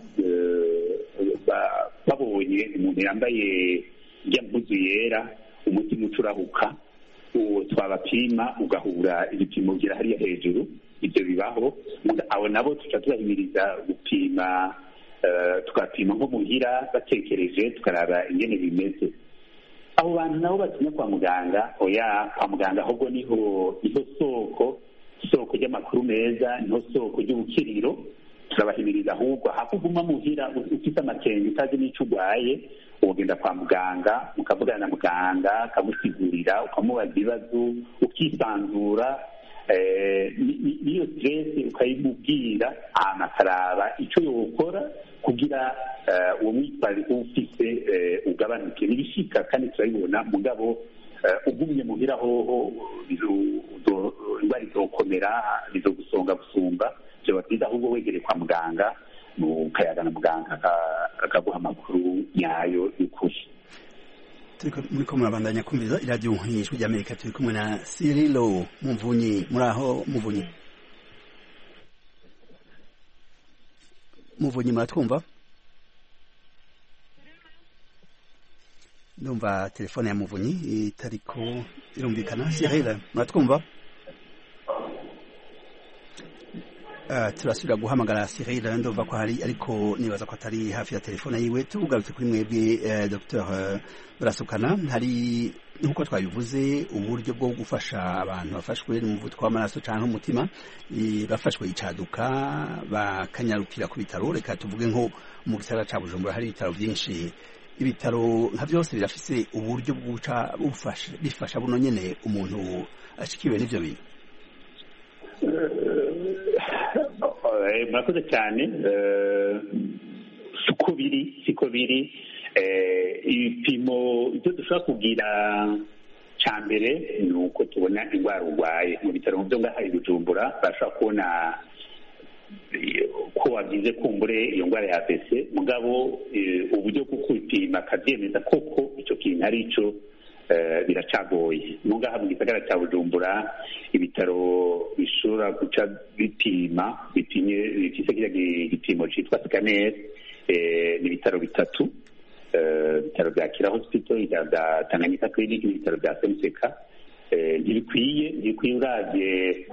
babonye umuntu yambaye ijya mpuzu yera umutima ucurahuka, twabapima ugahura ibipimo gira hariya hejuru. Ibyo bibaho, abo nabo tuca tubahimiriza gupima, tukapima nko muhira batekereje tukaraba ingene bimeze. Abo bantu nabo batinya kwa muganga, oya, kwa muganga ahubwo niho soko ry'amakuru meza, niho soko ry'ubukiriro. Turabahimiriza ahubwo hakuguma muhira ufite amakenga utazi n'icyo urwaye, ugenda kwa muganga mukavugana na muganga akamusigurira, ukamubaza ibibazo ukisanzura, niyo stress ukayimubwira, akaraba icyo yokora kugira uwo mwitwarire ufise ugabanuke. Nibishika kandi turabibona, mugabo ugumye muhira hoho indwara izokomera, bizogusonga gusumba. Byaba byiza ahubwo wegereye kwa muganga ukayagana muganga akaguha amakuru nyayo y'ukuri. Muriko murabandanya kumviriza iradiyo Ijwi ry'Amerika, turi kumwe na Cyrilo Muvunyi. Muraho Muvunyi? Muvunyi muratwumva? Ndumva telefone ya Muvunyi itariko irumvikana. Cyrilo muratwumva? Turasubira guhamagara Cyril, ndumva ko hari ariko nibaza ko atari hafi ya telefone yiwe. Tugarutse kuri mwebwe Dr Barasukana, hari nkuko twabivuze uburyo bwo gufasha abantu bafashwe n'umuvuduko w'amaraso cyangwa umutima, bafashwe icaduka bakanyarukira ku bitaro. Reka tuvuge nko mu gisagara ca Bujumbura hari ibitaro byinshi. Ibitaro nka byose birafise uburyo bw'uca bifasha buno nyene umuntu ashikiwe n'ivyo bintu. Murakoze cyane. Siko biri ibipimo ibyo dushobora kugira cya mbere ni uko tubona indwara urwaye. Mu bitaro byo ngaha i Bujumbura bashobora kubona ko wagize kumbure iyo ndwara ya AVC, mugabo uburyo bwo kubipima akabyemeza koko icyo kintu ari cyo biracagoye. Ngaha mu gisagara cya Bujumbura ibitaro bishobora guca bifise kiriya gipimo cyitwa scanner, ni ibitaro bitatu, ibitaro bya Kira Hospital, ibya Tanganyika Clinic n'ibitaro bya Semseka. Ntibikwiye uravye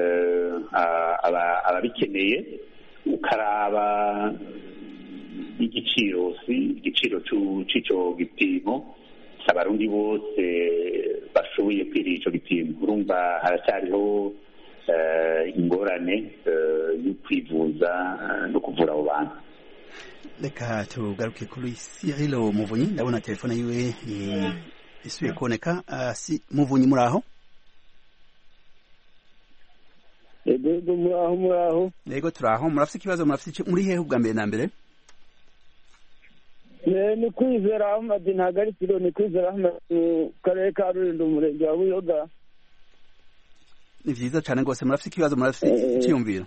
ababikeneye, ukaraba igiciro c'ico gipimo abarundi bose bashoboye kwirira ico gipimo. Urumva haracyariho ingorane yo kwivuza no kuvura abo bantu. Reka tugaruke kuri Cyrilo Muvunyi, ndabona telefone yiwe isubiye kuboneka. Muvunyi muraho? Yego muraho. Yego turaho. Murafite ikibazo, murafite muri hehe ubwa mbere na mbere? Ni Kwizera Ahmad, ntabwo ari Cyrilo, ni Kwizera Ahmad mu karere ka Rulindo, umurenge wa Buyoga. Ni vyiza cyane rwose. Murafite ikibazo, murafite icyiyumviro?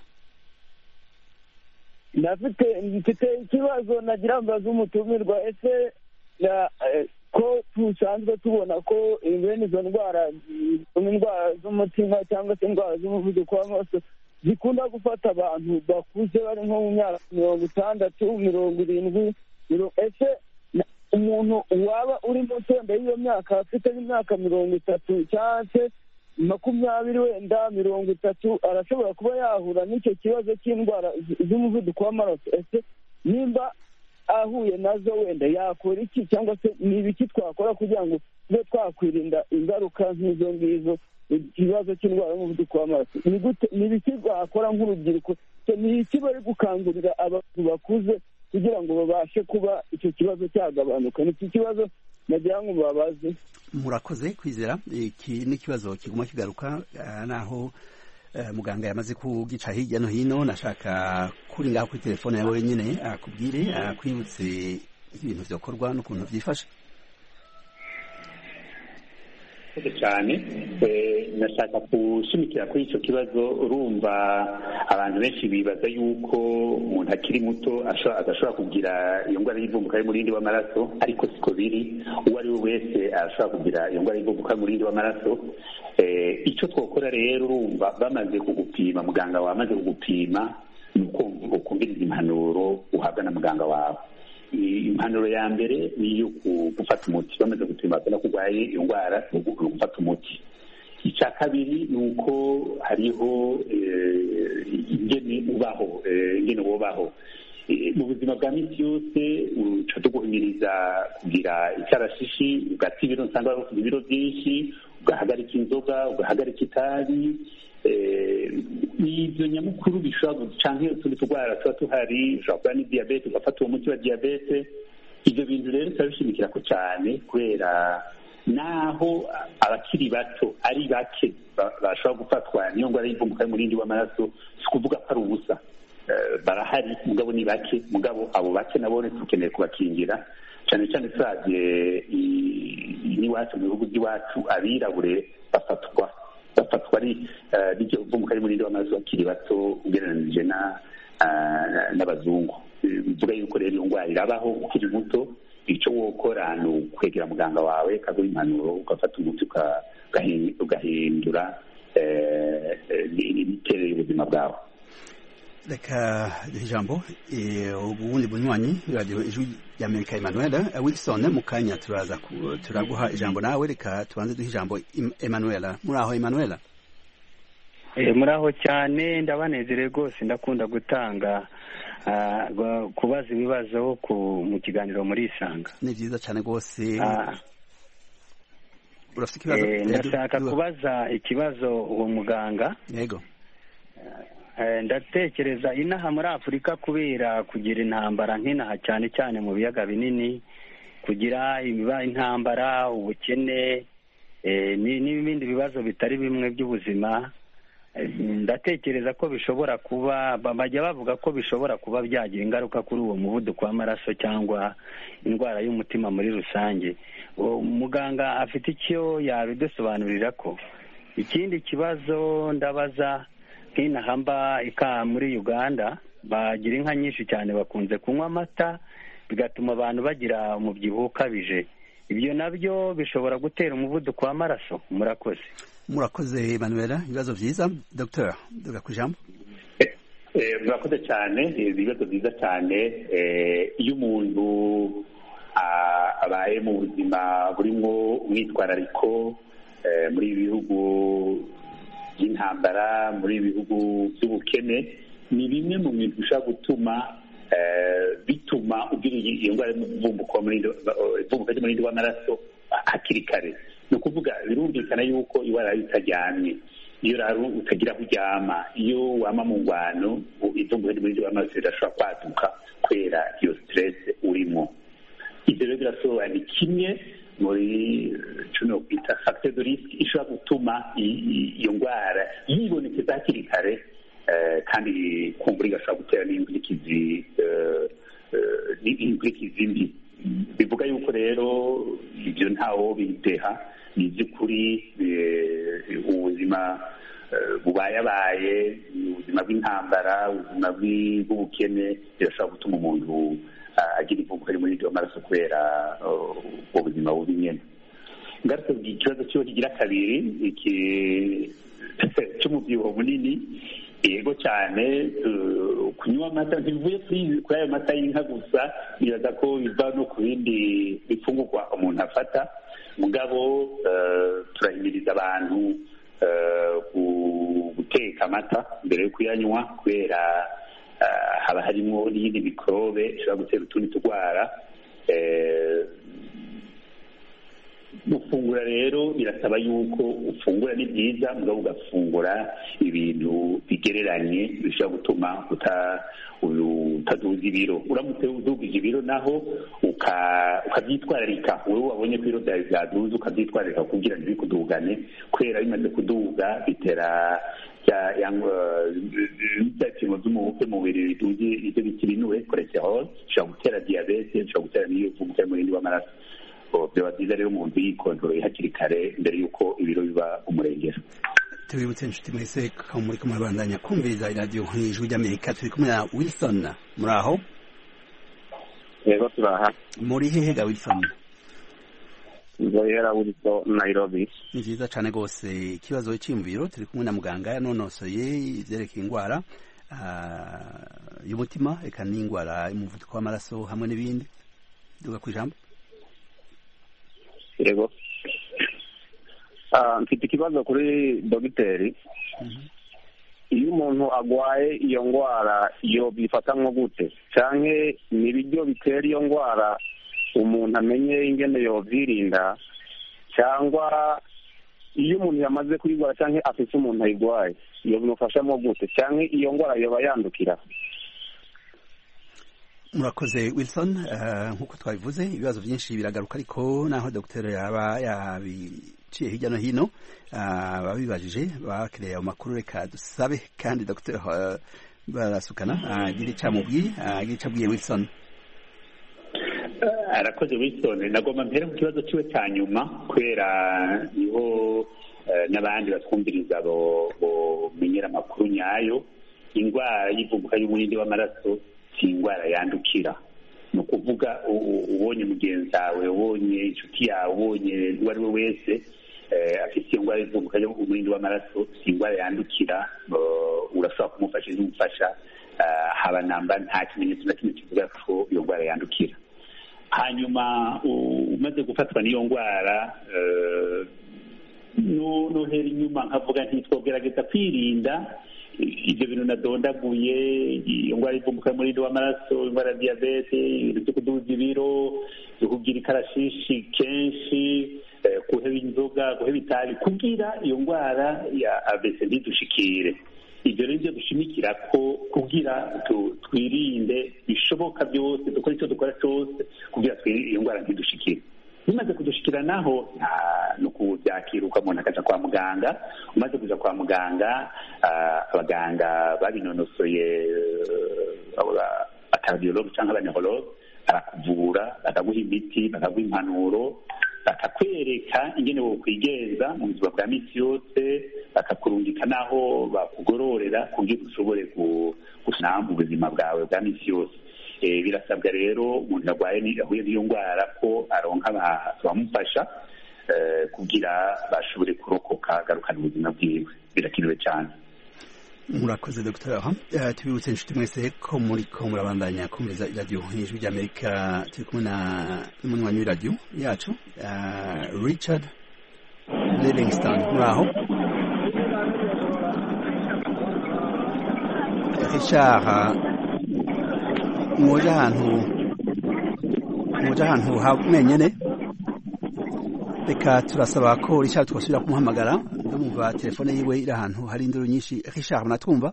Mfite ikibazo nagira mbaza umutumirwa, ese ko tusanzwe tubona ko bene izo ndwara z'umutima cyangwa se indwara z'umuvuduko w'amaraso zikunda gufata abantu bakuze bari nko mu myaka 60, 70. Ese umuntu waba uri munsi wenda y'iyo myaka afite nk'imyaka 30 cyangwa se 20 wenda 30 arashobora kuba yahura n'icyo kibazo cy'indwara z'umuvuduko w'amaraso? Ese nimba ahuye nazo wenda yakora iki, cyangwa se ni ibiki twakora kugira ngo tube twakwirinda ingaruka nk'izo ngizo, ikibazo cy'indwara y'umuvuduko w'amaraso? Ni ibiki bakora nk'urubyiruko? Ni iki bari gukangurira abantu bakuze kugira ngo babashe kuba icyo kibazo cyagabanuka. ni iki kibazo nagira ngo babaze. Murakoze Kwizera. Iki ni ikibazo kiguma kigaruka naho muganga yamaze kugica hirya no hino. Nashaka kuri ngaho kuri telefone yawe nyine akubwire akwibutse ibintu byakorwa n'ukuntu byifashe cyane. Nashaka gushimikira kuri icyo kibazo. Urumva abantu benshi bibaza yuko umuntu akiri muto adashobora kugira iyo ndwara y'ivumbuka y'umurindi w'amaraso, ariko siko biri. Uwo ari we wese arashobora kugira iyo ndwara y'ivumbuka y'umurindi w'amaraso. Icyo twakora rero, urumva bamaze kugupima, muganga wawe amaze kugupima, ni uko ukumviriza impanuro uhabwa na muganga wawe. Impanuro ya mbere ni iyo gufata umuti. Bamaze gupima bakabona ko urwaye iyo ndwara, ni gufata umuti. Icya kabiri ni uko hariho ingene wobaho mu buzima bwa minsi yose. uca tuguhimiriza kugira icyarashishi, ugata ibiro, nsanga wari ufite ibiro byinshi, ugahagarika inzoga, ugahagarika itabi. Ibyo nyamukuru bishobora gucanka utundi turwara tuba tuhari, ushobora kuba ni diyabete, ugafata uwo muti wa diyabete. Ibyo bintu rero turabishimikira ko cyane, kubera naho abakiri bato ari bake bashobora gufatwa n'iyo ndwara y'ivumbuka y'umurindi w'amaraso, si ukuvuga ko ari ubusa. Barahari mugabo ni bake. Mugabo abo bake nabo dukeneye kubakingira, cyane cyane turavye n'iwacu mu bihugu by'iwacu, abirabure bafatwa ari n'iryo vumbuka y'umurindi w'amaraso bakiri bato ugereranije n'abazungu. Bivuga yuko rero iyo ndwara irabaho ukiri muto. Icyo wokora ni ukwegera muganga wawe, kaguha impanuro, ugafata umuti ugahindura imiterere y'ubuzima bwawe. Reka duhe ijambo ubundi bunywanyi radiyo ijwi ry'Amerika Emmanuel Wilson. mu kanya turaguha ijambo nawe. Reka tubanze duhe ijambo Emmanuel. muri aho Emmanuel? muri aho cyane, ndabanezerewe rwose. Ndakunda gutanga kubaza ibibazo mu kiganiro muri Isanga. Ni byiza cyane rwose. Urafite ikibazo? Ndashaka kubaza ikibazo uwo muganga. Yego. Ndatekereza inaha muri Afurika, kubera kugira intambara nk'inaha cyane cyane mu biyaga binini, kugira intambara, ubukene n'ibindi bibazo bitari bimwe by'ubuzima, ndatekereza ko bishobora kuba, bajya bavuga ko bishobora kuba byagira ingaruka kuri uwo muvuduko w'amaraso cyangwa indwara y'umutima muri rusange. Muganga afite icyo yabidusobanurira ko. Ikindi kibazo ndabaza, nk'inaha mba muri Uganda bagira inka nyinshi cyane, bakunze kunywa amata, bigatuma abantu bagira umubyibuho ukabije. Ibyo nabyo bishobora gutera umuvuduko w'amaraso. Murakoze Emmanuel. Ibibazo byiza. Dr. duga ku ijambo. Murakoze cyane. Ibibazo byiza cyane. Iyo umuntu abaye mu buzima burimo umwitwarariko muri ibi bihugu by'intambara, muri ibi bihugu by'ubukene, ni bimwe mu bintu bishobora bituma ugira iyo ndwara y'umuvumbuko y'umurindi w'amaraso hakiri kare. Ni ukuvuga, birumvikana yuko iyo waraye utaryamye, iyo rero utagira aho uryama, iyo wama mu ngwano, ivumbuka ry'umurindi w'amaraso rirashobora kwaduka kubera iyo stress urimo. Ibyo rero birasobanura ni kimwe muri cyo kwita facteur de risque ishobora gutuma iyo ndwara yibonekeza hakiri kare, kandi kumbura igashobora gutera n'inkurikizi mbi. Bivuga yuko rero ibyo ntawo bideha, ni iby'ukuri. Ubuzima bubayabaye, ubuzima bw'intambara, ubuzima bw'ubukene birashobora gutuma umuntu agira ivumbuka y'umurindi w'amaraso kubera ubwo buzima bubi nyine. Ngaruka ikibazo cyo kigira kabiri, iki cy'umubyibuho munini. Yego cyane, kunywa amata ntibivuye kuri ayo mata y'inka gusa, bibaza ko biva no ku bindi bifungurwa umuntu afata. Mugabo turahimiriza abantu guteka amata mbere yo kuyanywa, kubera haba harimo n'iyindi mikorobe ishobora gutera utundi turwara. gufungura rero birasaba yuko ufungura ni byiza mugabo ugafungura ibintu bigereranye bishobora gutuma utaduza ibiro. Uramutse udugije ibiro naho ukabyitwararika, wowe wabonye ko ibiro byawe byaduze ukabyitwararika kugira ngo ntibikudugane, kubera bimaze kuduga bitera ibyatimo by'umubiri biduze ibyo bikirinuwe cholesterol, bishobora gutera diyabete, bishobora gutera n'umuvuduko w'umurindi w'amaraso. Byaba byiza rero umuntu yikontoreye hakiri kare mbere y'uko ibiro biba umurengera. Tubibutse inshuti mwese ko muri kumwe bandanya kumviriza iradiyo nk'ijwi ry'Amerika. Turi kumwe na Wilson. Muri aho? Yego turaha. Muri hehe ga Wilson? Nzoyera Wilson, Nairobi. Ni byiza cyane rwose. Ikibazo cy'imviro turi kumwe na muganga yanonosoye ivyerekeye indwara y'umutima eka n'indwara y'umuvuduko w'amaraso hamwe n'ibindi. Duga ku ijambo. Yego. Mfite ikibazo kuri dogiteri. Iyo umuntu agwaye iyo ndwara iyo bifatanwa gute, canke ni ibiryo bitera iyo ndwara umuntu amenye ingene yovyirinda, cyangwa iyo umuntu yamaze kuyigwara canke afise umuntu ayigwaye iyo bimufashamo gute, canke iyo ndwara yoba yandukira? Murakoze Wilson. Nk'uko twabivuze ibibazo byinshi biragaruka, ariko naho dogiteri yaba yabiciye hirya no hino babibajije bakereye ayo makuru, reka dusabe kandi dogiteri barasukana agira icyo amubwiye, agira icyo abwiye Wilson. Arakoze Wilson. Nagomba mpere ku kibazo cyiwe cya nyuma kubera niho n'abandi batwumviriza bomenyera amakuru nyayo. Indwara y'ivumbuka y'umurindi w'amaraso si indwara yandukira. Ni ukuvuga ubonye mugenzi wawe, ubonye inshuti yawe, ubonye uwo ari we wese afite iyo ndwara y'ivumbuka y'umurindi w'amaraso, si indwara yandukira. Urashobora kumufasha n'umufasha, haba namba nta kimenyetso na kimwe kivuga ko iyo ndwara yandukira. Hanyuma umaze gufatwa n'iyo ndwara nohera inyuma nkavuga nti twogerageza kwirinda ibyo bintu nadondaguye, iyo ndwara y'ivumbuka y'umurindi w'amaraso, indwara ya diyabete, ibintu byo kuduza ibiro, kugira ikarashishi kenshi, kuheba inzoga, kuheba itabi, kugira iyo ndwara ya AVC ntidushikire. Ibyo rero byo dushimikira ko kugira twirinde bishoboka byose, dukora icyo dukora cyose kugira twirinde iyo ndwara ntidushikire. Bimaze kudushikira naho no kubyakiruka umuntu akaja kwa muganga. Umaze kuja kwa muganga, abaganga babinonosoye, abakardiologue cyangwa abaneurologue arakuvura, bakaguha imiti, bakaguha impanuro, bakakwereka ingene wokwigenza mu buzima bwa misi yose, bakakurungika naho bakugororera kugira ushobore gusana mu buzima bwawe bwa misi yose. Birasabwa rero umuntu arwaye ahuye n'iyo ndwara ko aronka abamufasha kugira bashobore kurokoka agarukana ubuzima bwiwe. Birakenewe cyane. Murakoze Dr. Tubibutse inshuti mwese ko muriko murabandanya kumviriza iradiyo nk'ijwi ry'Amerika. Turi kumwe n'umunywanyi w'iradiyo yacu Richard Livingston. Muraho Richard? Muje ahantu mwenyene, reka turasaba ko Richard twasubira kumuhamagara. Ndumva telefone yiwe iri ahantu hari induru nyinshi. Richard, munatwumva?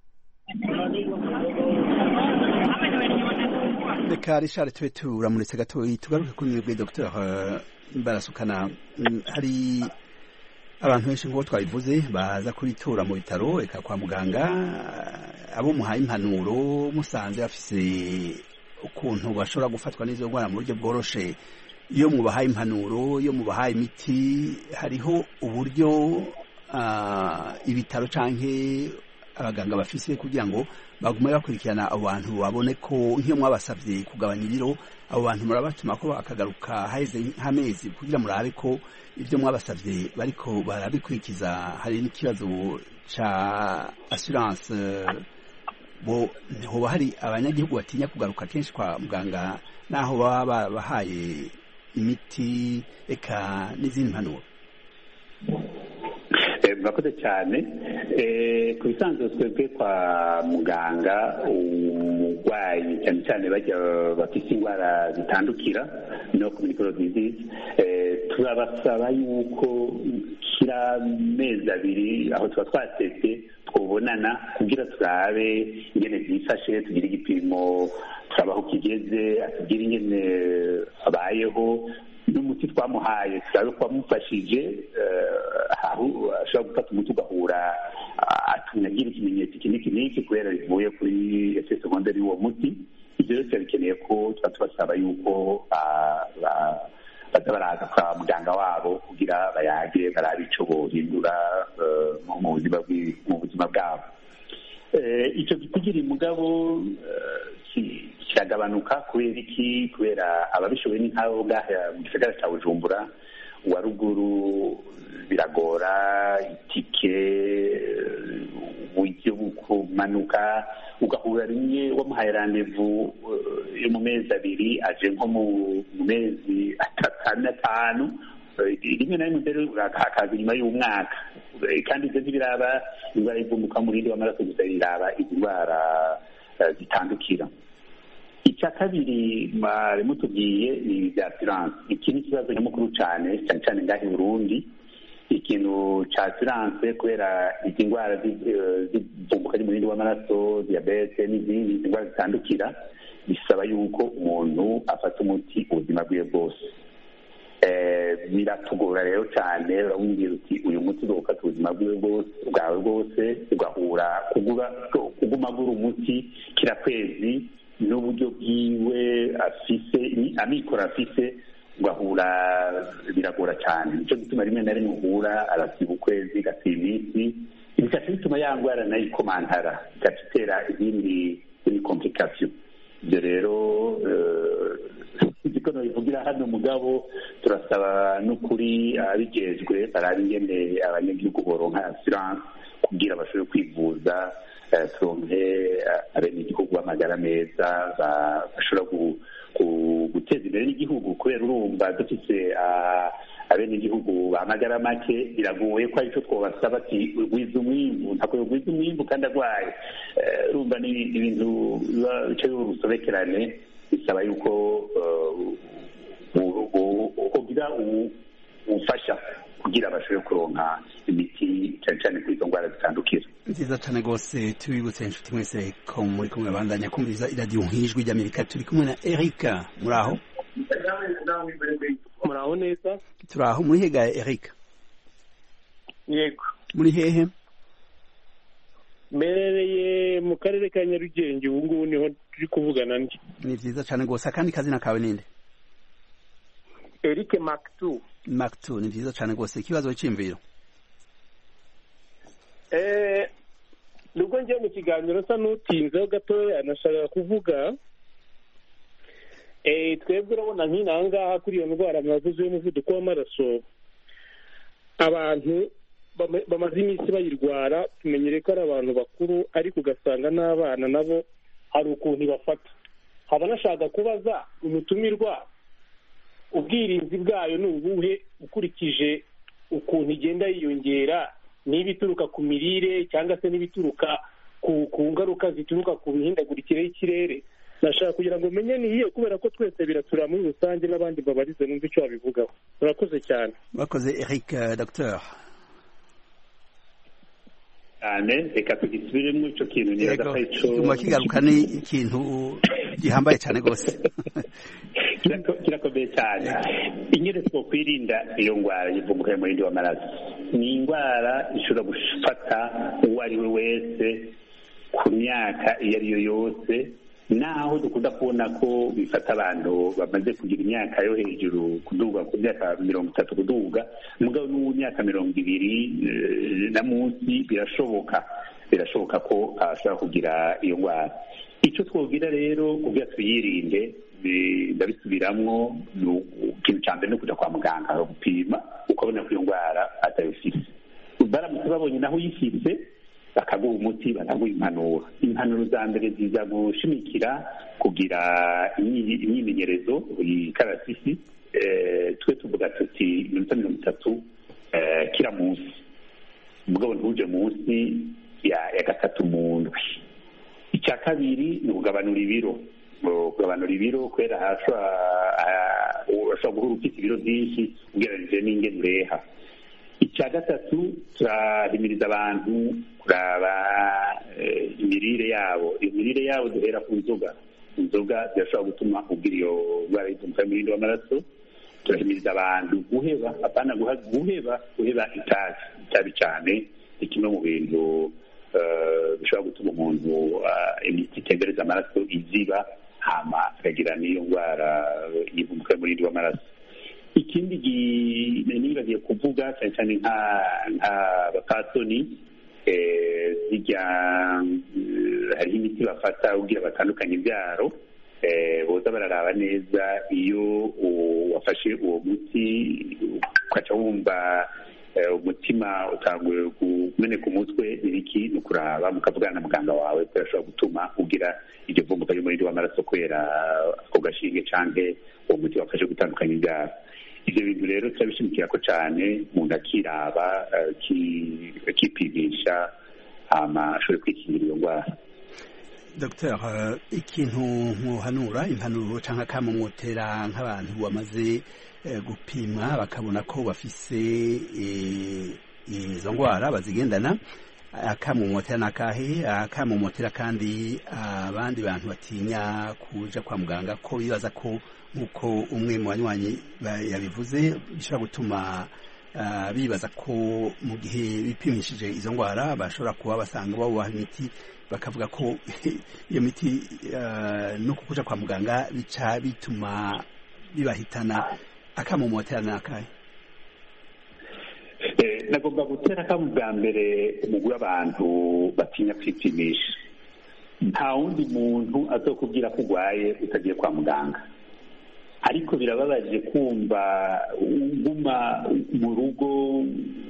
Reka Richard tube turamuretse gato tugaruke kuri mwebwe Dr. Barasukana. Hari abantu benshi nk'uko twabivuze baza kuritura mu bitaro, reka kwa muganga, abo muhaye impanuro musanze bafise ukuntu bashobora gufatwa n'izo ndwara mu buryo bworoshe. Iyo mubahaye impanuro, iyo mubahaye imiti, hariho uburyo ibitaro canke abaganga bafise kugira ngo bagume bakurikirana abo bantu, babone ko nk'iyo mwabasavye kugabanya ibiro, abo bantu murabatuma ko akagaruka haheze nk'amezi kugira murabe ko ibyo mwabasavye bariko barabikurikiza. Hari n'ikibazo ca assurance, hoba hari abanyagihugu batinya kugaruka kenshi kwa muganga naho baba bahaye imiti eka n'izindi mpanuro. Murakoze cyane. Ku bisanzwe twebwe kwa muganga burwayi cyane cyane bajya bafite indwara zitandukira no communicable disease, turabasaba yuko kira mezi abiri aho tuba twatetse twobonana kugira turabe ingene byifashe, tugire igipimo turabaho kigeze, atubwire ingene abayeho n'umuti twamuhaye turabe ko wamufashije, ashobora gufata umuti ugahura atunyagira ikimenyetso iki n'iki n'iki kubera bivuye kuri effet secondaire y'uwo muti. Ibyo rero bikeneye ko tuba tubasaba yuko baza baraza kwa muganga wabo kugira bayage barabe ico bohindura mu buzima bwabo. Icyo gikugira mugabo kiragabanuka kubera iki? Kubera ababishoboye ni nk'abo ngaha mu gisagara cya Bujumbura, wa ruguru biragora, itike, uburyo bwo kumanuka, ugahura rimwe wamuhaye randevu yo mu mezi abiri aje nko mu mezi atanu, rimwe na rimwe mbere urakaza inyuma y'umwaka, kandi ibyo ntibiraba indwara y'ivumbuka murindi w'amaraso gusa, biraba indwara zitandukira. Icya kabiri mwarimu tubwiye ni ibya assurance. Iki ni ikibazo nyamukuru cyane cyane ngaho i Burundi, ikintu cya assurance, kubera izi ndwara z'ivumbuka ry'umurindi w'amaraso, diyabete n'izindi ndwara zitandukira, bisaba yuko umuntu afata umuti ubuzima bwiwe bwose. Biratugora rero cyane, urabwira uti uyu muti uzofata ubuzima bwawe bwose, ugahura kuguma agura umuti kira kwezi n'uburyo bwiwe afise, amikoro afise, ugahura biragora cyane. Nicyo gituma rimwe na rimwe uhura arasiba ukwezi, gasiba iminsi, bikaca bituma ya ndwara nayo ikomantara, igaca itera izindi complication. Ibyo rero ko bivugira hano mugabo, turasaba n'ukuri abijejwe barabe ingene abanyagihugu boronka assurance kugira bashobore kwivuza, turonke abenegihugu b'amagara meza bashobora guteza imbere n'igihugu, kubera urumva dufise abenegihugu b'amagara make biragoye ko aricyo twabasaba ati gwiza umwimbu, ntabwo gwiza umwimbu kandi arwaye. Urumva ni ibintu bica biba urusobekerane, bisaba yuko ugira ufasha kugira bashobore kuronka imiti cyane cyane kuri izo ndwara zitandukira. Nziza cyane rwose. Tubibutse inshuti mwese ko muri kumwe bandanya kumviriza iradiyo nk'ijwi ry'Amerika. Turi kumwe na Eric. Muraho? Muraho neza? Turaho. Muri hega Eric? Yego. Muri hehe? Mbereye mu karere ka Nyarugenge, ubu ngubu niho turi kuvugana ndi. Ni byiza cyane rwose. Akandi kazina kawe ninde? Eric Maktu. Maktu, ni byiza cyane rwose. Ikibazo cy'imviro? Nubwo njye mu kiganiro nsa n'utinzeho gatoya, nashaka kuvuga twebwe urabona nk'inaha ngaha kuri iyo ndwara mwavuze y'umuvuduko w'amaraso, abantu bamaze iminsi bayirwara, tumenyere ko ari abantu bakuru, ariko ugasanga n'abana nabo hari ukuntu bafata. Haba nashaka kubaza umutumirwa, ubwirinzi bwayo ni ubuhe ukurikije ukuntu igenda yiyongera, niba ituruka ku mirire cyangwa se n'ibituruka ku ngaruka zituruka ku mihindagurikire y'ikirere? Nashaka kugira ngo umenye niyo, kubera ko twese biratura muri rusange, n'abandi babarize numva icyo babivugaho. Murakoze cyane. Murakoze Eric. Docteur cyane, reka tugisubiremo icyo kintu nibaza ko icyuma kigaruka ni ikintu gihambaye cyane rwose. Kirakomeye cyane. Ingene twokwirinda iyo ndwara y'ivumbuka y'umurindi w'amaraso, ni indwara ishobora gufata uwo ari we wese ku myaka iyo ari yo yose, naho dukunda kubona ko bifata abantu bamaze kugira imyaka yo hejuru kuduga ku myaka 30 kuduga, mugabo n'imyaka 20 na munsi birashoboka ko ashobora kugira iyo ndwara. Icyo twobwira rero kugira tuyirinde, ndabisubiramwo, ikintu cya mbere ni ukuja kwa muganga gupima, ukabona ko iyo ndwara atayifise. Baramutse babonye naho uyifise, bakaguha umuti, bakaguha impanuro za mbere ziza gushimikira kugira imyimenyerezo ikarasisi. Twe tuvuga tuti 30 kila munsi, mugabo ntuje munsi ya gatatu mu ndwi. icya kabiri ni ukugabanura ibiro kubera urashobora guhura ufite ibiro byinshi ugereranyije n'ingene ureha. icya gatatu turahimiriza abantu kuraba imirire yabo duhera ku nzoga zirashobora gutuma ugira iyo ndwara y'umuvuduko w'amaraso. turahimiriza abantu guheba itabi cyane ni kimwe mu bintu bishobora gutuma umuntu imiti itendereza amaraso iziba hama akagira n'iyo ndwara y'umuvuduko w'amaraso. ikindi nibagiye kuvuga cyane cyane nk'abapasoni zijya hariho imiti bafata ubwira batandukanye ibyaro boza bararaba neza iyo wafashe uwo muti ukaca wumva umutima utanguye kumeneka umutwe n'ibiki ni ukuraba mukavugana na muganga wawe ko yashobora gutuma ugira iryo vumbuka ry'umurindi w'amaraso kubera ako gashinge canke uwo muti wafashe gutandukanya ibyaro. ibyo bintu rero turabishimikira ko cyane umuntu akiraba akipimisha hama ashobore kwikingira iyo ndwara. Dr. ikintu muhanura impanuro cyangwa akamumotera nk'abantu bamaze gupimwa bakabona ko bafise izo ndwara bazigendana, akamumotera n'akahe? Akamumotera kandi abandi bantu batinya kuja kwa muganga ko bibaza ko nk'uko umwe mu banywanyi yabivuze bishobora gutuma bibaza ko mu gihe bipimishije izo ndwara bashobora kuba basanga babubaha imiti bakavuga ko iyo miti no kuja kwa muganga bica bituma bibahitana. Akamumotera n'akahe? nagomba gutera akamu bwa mbere umugwi w'abantu batinya kwipimisha. nta wundi muntu azokubwira ko urwaye utagiye kwa muganga, ariko birababaje kumva uguma mu rugo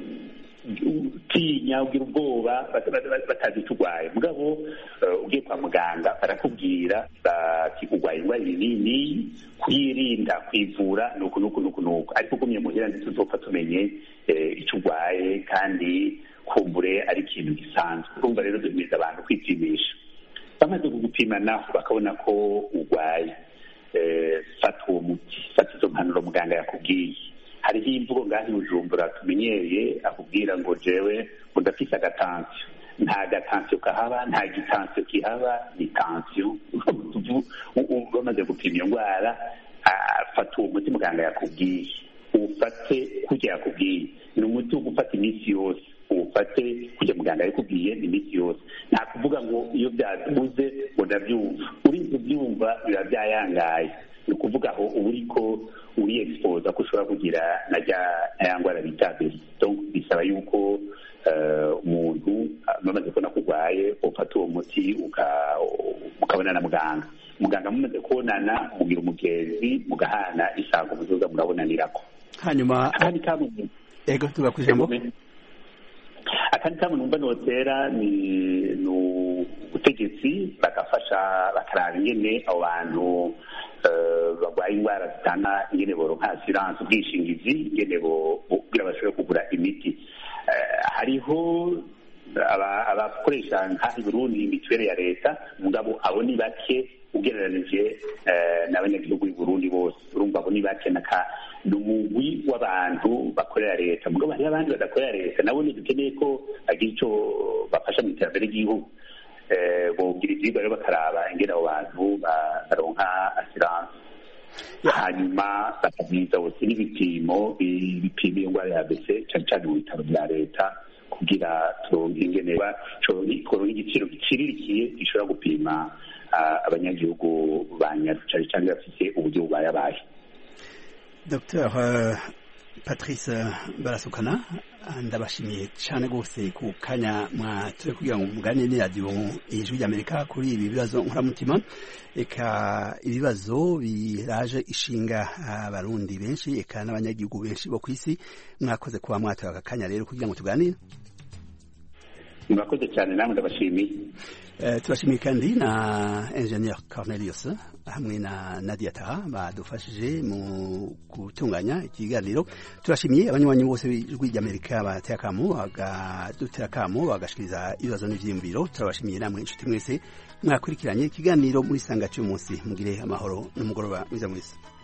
utinya ugira ubwoba batazi icyo urwaye. mugabo ugiye kwa muganga barakubwira bati urwaye indwara nini, kuyirinda kwivura nuku ariko ugumye muhira ndetse uzopfa tumenye icyo urwaye kandi kumbure ari ikintu gisanzwe. urumva rero duhimiriza abantu kwipimisha. bamaze kugupima naho bakabona ko urwaye, fata uwo muti, fata izo mpanuro muganga yakubwiye. hariho imvugo ngaho i Bujumbura tumenyereye akubwira ngo jewe udafise agatansiyo. nta gatansiyo kahaba, nta gitansiyo kihaba, ni tansiyo. bamaze gupima iyo ndwara, fata uwo muti muganga yakubwiye, uwufate kurya yakubwiye. ni umuti wo gufata iminsi yose, uwufate kurya muganga yakubwiye ni iminsi yose. nta kuvuga ngo iyo byaduze ngo ndabyumva. urinze ubyumva biba byayangaye. ni ukuvuga aho uba uriko uri expose ko ushobora kugira na ya ndwara bita besi. donc bisaba yuko umuntu bamaze kubona ko urwaye ufata uwo muti ukabona na muganga. muganga mumaze kubonana mugira umugenzi mugahana isango muzoza murabonanirako. hanyuma ego tuba kwijambo akandi kamwe numva notera ni ubutegetsi bagafasha bakaraba ingene abo bantu barwaye indwara zitana ingene boronka assurance, ubwishingizi, ingene kugira bashobore kugura imiti. hariho abakoresha nk'aha i Burundi mituweli ya leta, mugabo abo ni bake ugereranije n'abanyagihugu b'i Burundi bose. urumva abo ni bake ni umugwi w'abantu bakorera leta, mugabo hariho abandi badakorera leta, nabo dukeneye ko bagira icyo bafasha mu iterambere ry'igihugu. bogira ivyigwa rero bakaraba ingene abo bantu baronka assurance. hanyuma bakabwiza bose n'ibipimo bipima iyo ndwara ya bese cyane cyane mu bitaro bya leta kugira turonke ingene koronka igiciro giciririkiye gishobora gupima abanyagihugu banyarukare cyangwa bafite uburyo bubayabaye. Dr. Patrice Barasukana, ndabashimiye cyane rwose ku kanya mwatoye kugira ngo muganire n'iradiyo Ijwi ry'Amerika kuri ibi bibazo nkuramutima. Eka ibibazo biraje ishinga abarundi benshi, eka n'abanyagihugu benshi bo ku isi. Mwakoze kuba mwatoye aka kanya rero kugira ngo tuganire. murakoze cyane, namwe ndabashimiye. turashimiye kandi na Engineer Cornelius hamwe na Nadia Taha badufashije mu gutunganya ikiganiro. Turashimiye abanywanyi bose b'Ijwi ry'Amerika bateye akamo bagadutera akamo bagashikiriza ibibazo n'ivyiyumviro. Turabashimiye namwe inshuti mwese mwakurikiranye ikiganiro muri sanga cy'umunsi. Mugire amahoro n'umugoroba mwiza mwese.